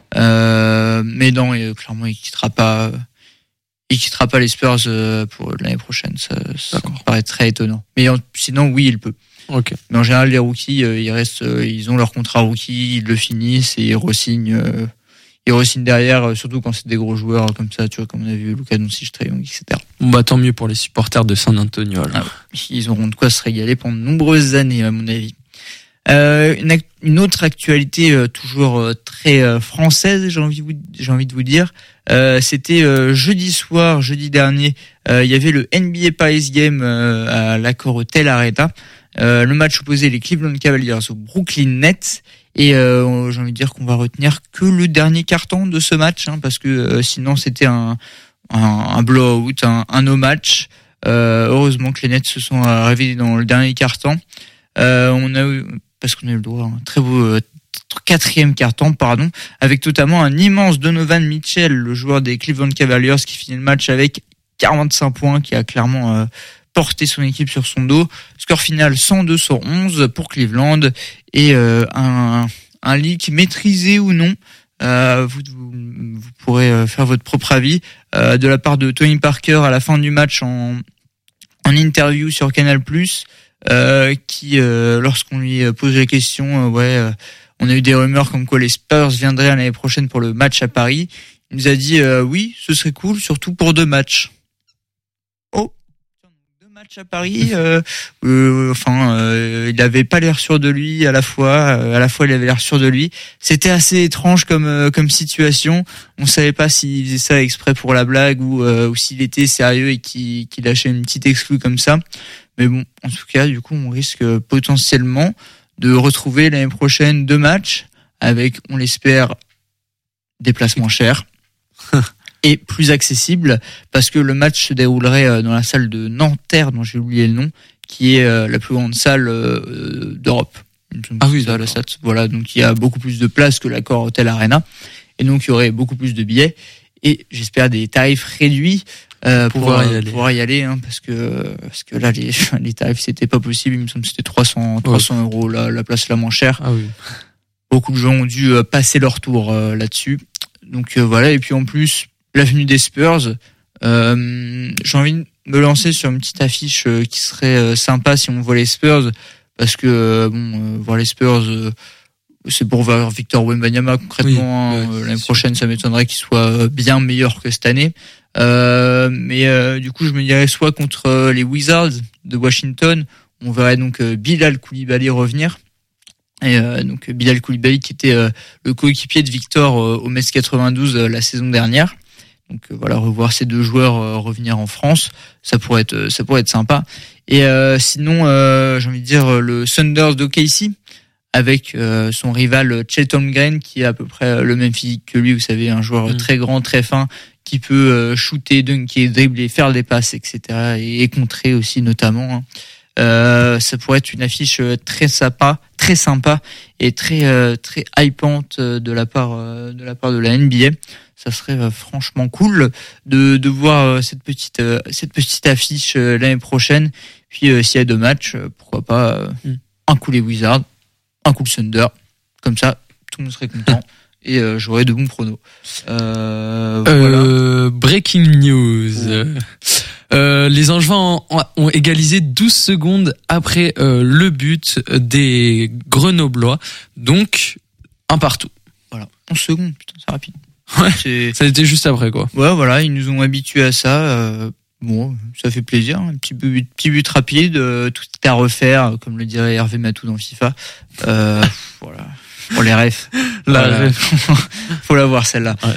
Euh, mais non, et, clairement, il quittera pas, il quittera pas les Spurs euh, pour l'année prochaine. Ça, ça me paraît très étonnant. Mais en, sinon, oui, il peut. Okay. Mais en général, les rookies, euh, ils restent, euh, ils ont leur contrat rookie, ils le finissent et ils re-signent, euh, ils re-signent derrière, euh, surtout quand c'est des gros joueurs comme ça, tu vois, comme on a vu Luka Doncic, Trae Young, et cetera. Bon bah tant mieux pour les supporters de San Antonio. Alors. Ah, ils auront de quoi se régaler pendant de nombreuses années, à mon avis. Euh, une, act- une autre actualité euh, toujours euh, très euh, française, j'ai envie, vous, j'ai envie de vous dire, euh, c'était euh, jeudi soir, jeudi dernier, euh, il y avait le N B A Paris Game euh, à l'Accor Hotel Arena. Euh, le match opposait les Cleveland Cavaliers aux Brooklyn Nets. Et euh, j'ai envie de dire qu'on va retenir que le dernier carton de ce match, hein, parce que euh, sinon c'était un, un, un blowout, un, un no match. Euh, heureusement que les Nets se sont réveillés dans le dernier carton. Euh, on a eu, parce qu'on a eu le droit à un très beau quatrième quart-temps, pardon, avec notamment un immense Donovan Mitchell, le joueur des Cleveland Cavaliers, qui finit le match avec quarante-cinq points, qui a clairement euh, porté son équipe sur son dos. Score final cent deux cent onze pour Cleveland, et euh, un, un leak maîtrisé ou non. Euh, vous, vous, vous pourrez euh, faire votre propre avis, euh, de la part de Tony Parker à la fin du match en, en interview sur Canal+, euh, qui, euh, lorsqu'on lui pose la question, euh, ouais, euh, on a eu des rumeurs comme quoi les Spurs viendraient l'année prochaine pour le match à Paris. Il nous a dit euh, oui, ce serait cool, surtout pour deux matchs. Oh, deux matchs à Paris. Euh, euh, enfin, euh, il avait pas l'air sûr de lui à la fois. Euh, à la fois, il avait l'air sûr de lui. C'était assez étrange comme euh, comme situation. On savait pas s'il faisait ça exprès pour la blague ou euh, ou s'il était sérieux et qu'il qu'il lâchait une petite exclue comme ça. Mais bon, en tout cas, du coup, on risque potentiellement de retrouver l'année prochaine deux matchs avec, on l'espère, des places moins chères et plus accessibles, parce que le match se déroulerait dans la salle de Nanterre, dont j'ai oublié le nom, qui est la plus grande salle d'Europe. Ah oui, ça, la salle, voilà, donc il y a beaucoup plus de places que l'Accor Hotel Arena, et donc il y aurait beaucoup plus de billets, et j'espère des tarifs réduits. Euh, pour pouvoir y aller, pouvoir y aller hein, parce que parce que là les les tarifs c'était pas possible, il me semble que c'était trois cents euros la la place la moins chère. Ah oui. Beaucoup de gens ont dû euh, passer leur tour euh, là-dessus. Donc euh, voilà, et puis en plus l'avenue des Spurs, euh, j'ai envie de me lancer sur une petite affiche euh, qui serait euh, sympa si on voit les Spurs, parce que euh, bon euh, voir les Spurs euh, c'est pour voir Victor Wembanyama concrètement. Oui, hein, ouais, l'année prochaine, ça m'étonnerait qu'il soit bien meilleur que cette année. Euh, mais euh, du coup, je me dirais soit contre les Wizards de Washington, on verrait donc euh, Bilal Coulibaly revenir. Et euh, donc Bilal Coulibaly qui était euh, le coéquipier de Victor euh, au Metz quatre-vingt-douze euh, la saison dernière. Donc euh, voilà, revoir ces deux joueurs euh, revenir en France, ça pourrait être ça pourrait être sympa. Et euh, sinon, euh, j'ai envie de dire le Thunders d'O K C, avec euh, son rival Chet Holmgren, qui est à peu près le même physique que lui, vous savez, un joueur mmh. très grand, très fin, qui peut euh, shooter, dunker, dribbler, faire des passes, et cetera, et, et contrer aussi notamment. Hein. Euh, ça pourrait être une affiche très sympa, très sympa et très euh, très hypante de la part euh, de la part de la N B A. Ça serait euh, franchement cool de de voir euh, cette petite euh, cette petite affiche euh, l'année prochaine. Puis euh, s'il y a deux matchs, euh, pourquoi pas euh, mmh. un coup les Wizards, un coup le Thunder, comme ça tout le monde serait content. Et euh, j'aurais de bons pronos. Euh, euh, voilà. Breaking news. Oh. Euh, les Angevins ont, ont égalisé douze secondes après euh, le but des Grenoblois. Donc, un partout. Voilà. onze secondes, putain, c'est rapide. Ouais, c'est... ça a été juste après, quoi. Ouais, voilà, ils nous ont habitués à ça. Euh, bon, ça fait plaisir. Un petit but, petit but rapide, euh, tout est à refaire, comme le dirait Hervé Matou dans FIFA. Euh, voilà. Pour les refs. La voilà. Faut la voir celle-là. Ouais.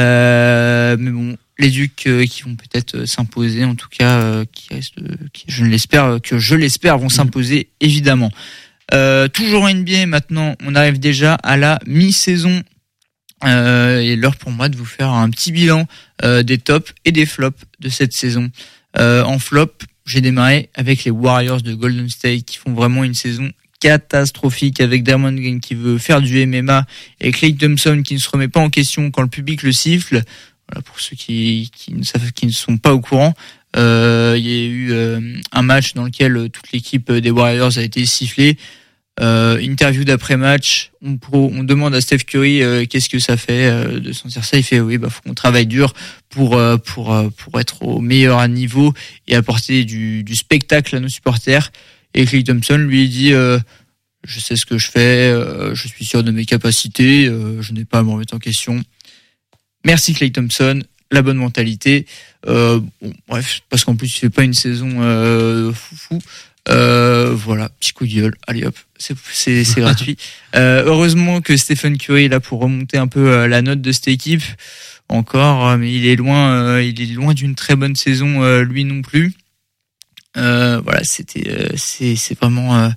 Euh, mais bon, les Ducs euh, qui vont peut-être s'imposer, en tout cas, euh, qui restent, euh, qui, je l'espère, que je l'espère, vont mmh. s'imposer évidemment. Euh, toujours en N B A maintenant, on arrive déjà à la mi-saison. Euh, et l'heure pour moi de vous faire un petit bilan euh, des tops et des flops de cette saison. Euh, en flop, j'ai démarré avec les Warriors de Golden State qui font vraiment une saison catastrophique, avec Draymond Green qui veut faire du M M A et Klay Thompson qui ne se remet pas en question quand le public le siffle. Voilà, pour ceux qui, qui ne savent, qui ne sont pas au courant, euh, il y a eu euh, un match dans lequel toute l'équipe des Warriors a été sifflée. Euh, interview d'après-match, on, pro, on demande à Steph Curry euh, qu'est-ce que ça fait euh, de sentir ça. Il fait oui, bah faut qu'on travaille dur pour euh, pour euh, pour être au meilleur niveau et apporter du, du spectacle à nos supporters. Et Klay Thompson lui dit euh, je sais ce que je fais, euh, je suis sûr de mes capacités, euh, je n'ai pas à me remettre en question. Merci Klay Thompson, la bonne mentalité. Euh, bon, bref, parce qu'en plus il fait pas une saison euh, foufou. Euh, voilà, petit coup de gueule, allez hop, c'est c'est, c'est gratuit. Euh, heureusement que Stephen Curry est là pour remonter un peu euh, la note de cette équipe. Encore, euh, mais il est loin, euh, il est loin d'une très bonne saison euh, lui non plus. Euh, voilà, c'était, euh, c'est, c'est vraiment, euh,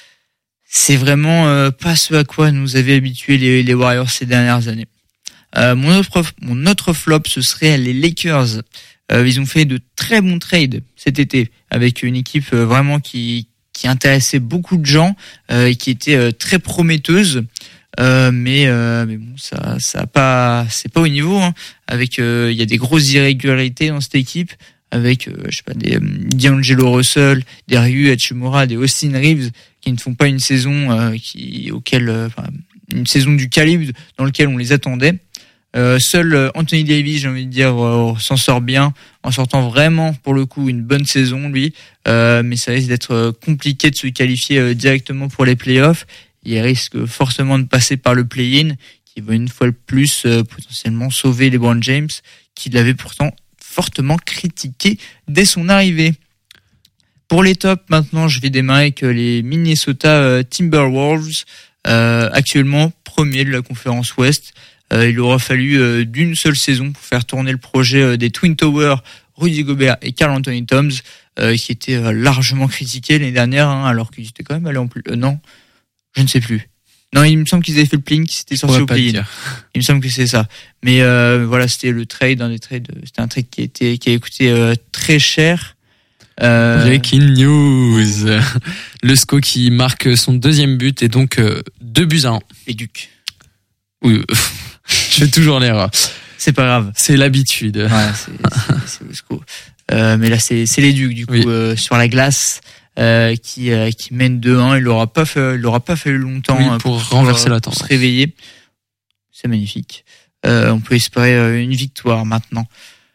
c'est vraiment euh, pas ce à quoi nous avaient habitués les, les Warriors ces dernières années. Euh, mon autre, mon autre flop, ce serait les Lakers. Euh, ils ont fait de très bons trades cet été avec une équipe euh, vraiment qui qui intéressait beaucoup de gens euh, et qui était euh, très prometteuse. Euh, mais euh, mais bon, ça ça a pas c'est pas au niveau. Hein. Avec il euh, y a des grosses irrégularités dans cette équipe. Avec euh, je sais pas des euh, D'Angelo Russell, des Ryu Hachimura, des Austin Reeves qui ne font pas une saison euh, qui auquel euh, une saison du calibre dans lequel on les attendait. Euh, seul euh, Anthony Davis, j'ai envie de dire, euh, s'en sort bien en sortant vraiment pour le coup une bonne saison lui. Euh, mais ça risque d'être euh, compliqué de se qualifier euh, directement pour les playoffs. Il risque forcément de passer par le play-in qui va une fois de plus euh, potentiellement sauver LeBron James qui l'avait pourtant fortement critiqué dès son arrivée. Pour les tops, maintenant, je vais démarrer avec les Minnesota euh, Timberwolves, euh, actuellement premier de la conférence Ouest. Euh, il aura fallu euh, d'une seule saison pour faire tourner le projet euh, des Twin Towers, Rudy Gobert et Karl Anthony Towns, euh, qui étaient euh, largement critiqués l'année dernière, hein, alors qu'ils étaient quand même allés en plus. Euh, non, je ne sais plus. Non, il me semble qu'ils avaient fait le play-in, qu'ils s'étaient sortis au play-in. Il me semble que c'est ça. Mais euh, voilà, c'était le trade, un des trades. C'était un trade qui a été qui a coûté euh, très cher. Euh... Breaking news. Le S C O qui marque son deuxième but et donc euh, deux buts à un. Et Duc. Oui, je fais toujours l'erreur. C'est pas grave. C'est l'habitude. Ouais, c'est, c'est, c'est le S C O. Euh, mais là, c'est c'est les Ducs du coup oui. euh, sur la glace. Euh, qui euh, qui mène deux un, il aura pas fait il aura pas fallu longtemps oui, pour, pour renverser la tendance, se réveiller. C'est magnifique. Euh, on peut espérer euh, une victoire maintenant.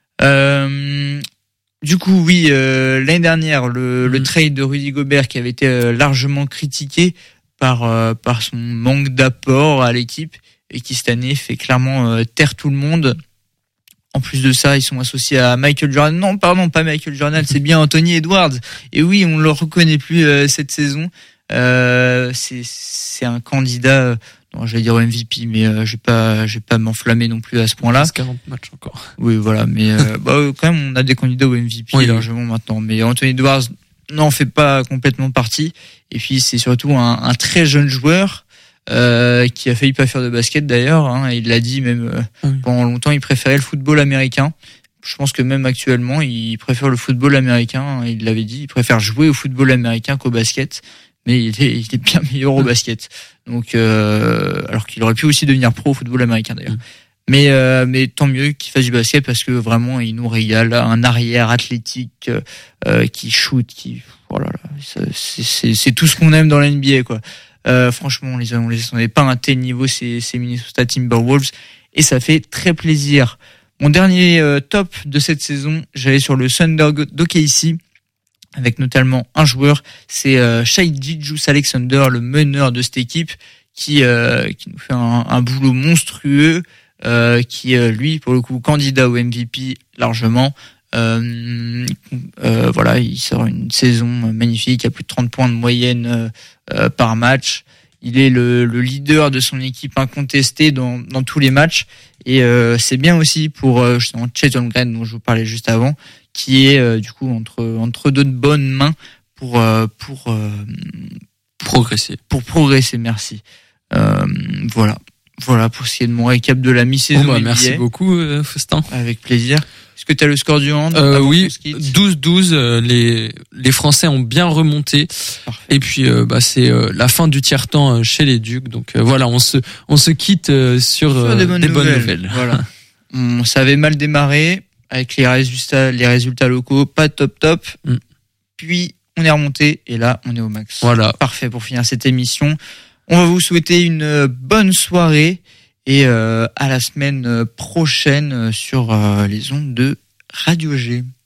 Euh, du coup, oui, euh, l'année dernière, le, mmh. le trade de Rudy Gobert qui avait été euh, largement critiqué par euh, par son manque d'apport à l'équipe et qui cette année fait clairement euh, taire tout le monde. En plus de ça, ils sont associés à Michael Jordan. Non, pardon, pas Michael Jordan, c'est bien Anthony Edwards. Et oui, on ne le reconnaît plus euh, cette saison. Euh, c'est c'est un candidat. Euh, non, j'allais dire au M V P, mais euh, je vais pas, je vais pas m'enflammer non plus à ce point-là. quarante matchs encore. Oui, voilà, mais euh, bah quand même, on a des candidats au M V P oui, largement oui. maintenant. Mais Anthony Edwards n'en fait pas complètement partie. Et puis c'est surtout un, un très jeune joueur. Euh, qui a failli pas faire de basket d'ailleurs, hein, il l'a dit même euh, oui. pendant longtemps, il préférait le football américain. Je pense que même actuellement, il préfère le football américain. Hein, il l'avait dit, il préfère jouer au football américain qu'au basket, mais il est, il est bien meilleur au basket. Donc, euh, alors qu'il aurait pu aussi devenir pro au football américain d'ailleurs. Oui. Mais euh, mais tant mieux qu'il fasse du basket parce que vraiment, il nous régale. Un arrière athlétique euh, qui shoot, qui oh là là, c'est, c'est, c'est tout ce qu'on aime dans la N B A quoi. Euh, franchement, on les on les attendait pas à un tel niveau ces, ces Minnesota Timberwolves et ça fait très plaisir. Mon dernier euh, top de cette saison, j'allais sur le Thunder d'O K C avec notamment un joueur, c'est euh, Shai Gilgeous-Alexander, le meneur de cette équipe, qui euh, qui nous fait un, un boulot monstrueux, euh, qui euh, lui pour le coup candidat au M V P largement. Euh, euh, voilà, il sort une saison magnifique, à plus de trente points de moyenne euh, euh, par match. Il est le, le leader de son équipe incontesté dans, dans tous les matchs. Et euh, c'est bien aussi pour euh, justement Chet Holmgren dont je vous parlais juste avant, qui est euh, du coup entre entre deux bonnes mains pour euh, pour euh, progresser. Pour progresser, merci. Euh, voilà, voilà pour ce qui est de mon récap de la mi-saison. Bon bah, merci beaucoup, euh, Faustin. Avec plaisir. Est-ce que tu as le score du hand? euh, Oui, douze douze. Euh, les les Français ont bien remonté. Parfait. Et puis euh, bah c'est euh, la fin du tiers temps euh, chez les Ducs. Donc euh, voilà, on se on se quitte euh, sur, sur euh, des bonnes des nouvelles. Bonnes nouvelles. Voilà. On, ça avait mal démarré avec les résultats les résultats locaux, pas top top. Mm. Puis on est remonté et là on est au max. Voilà. Parfait pour finir cette émission. On va vous souhaiter une bonne soirée. Et euh, à la semaine prochaine sur euh, les ondes de Radio G.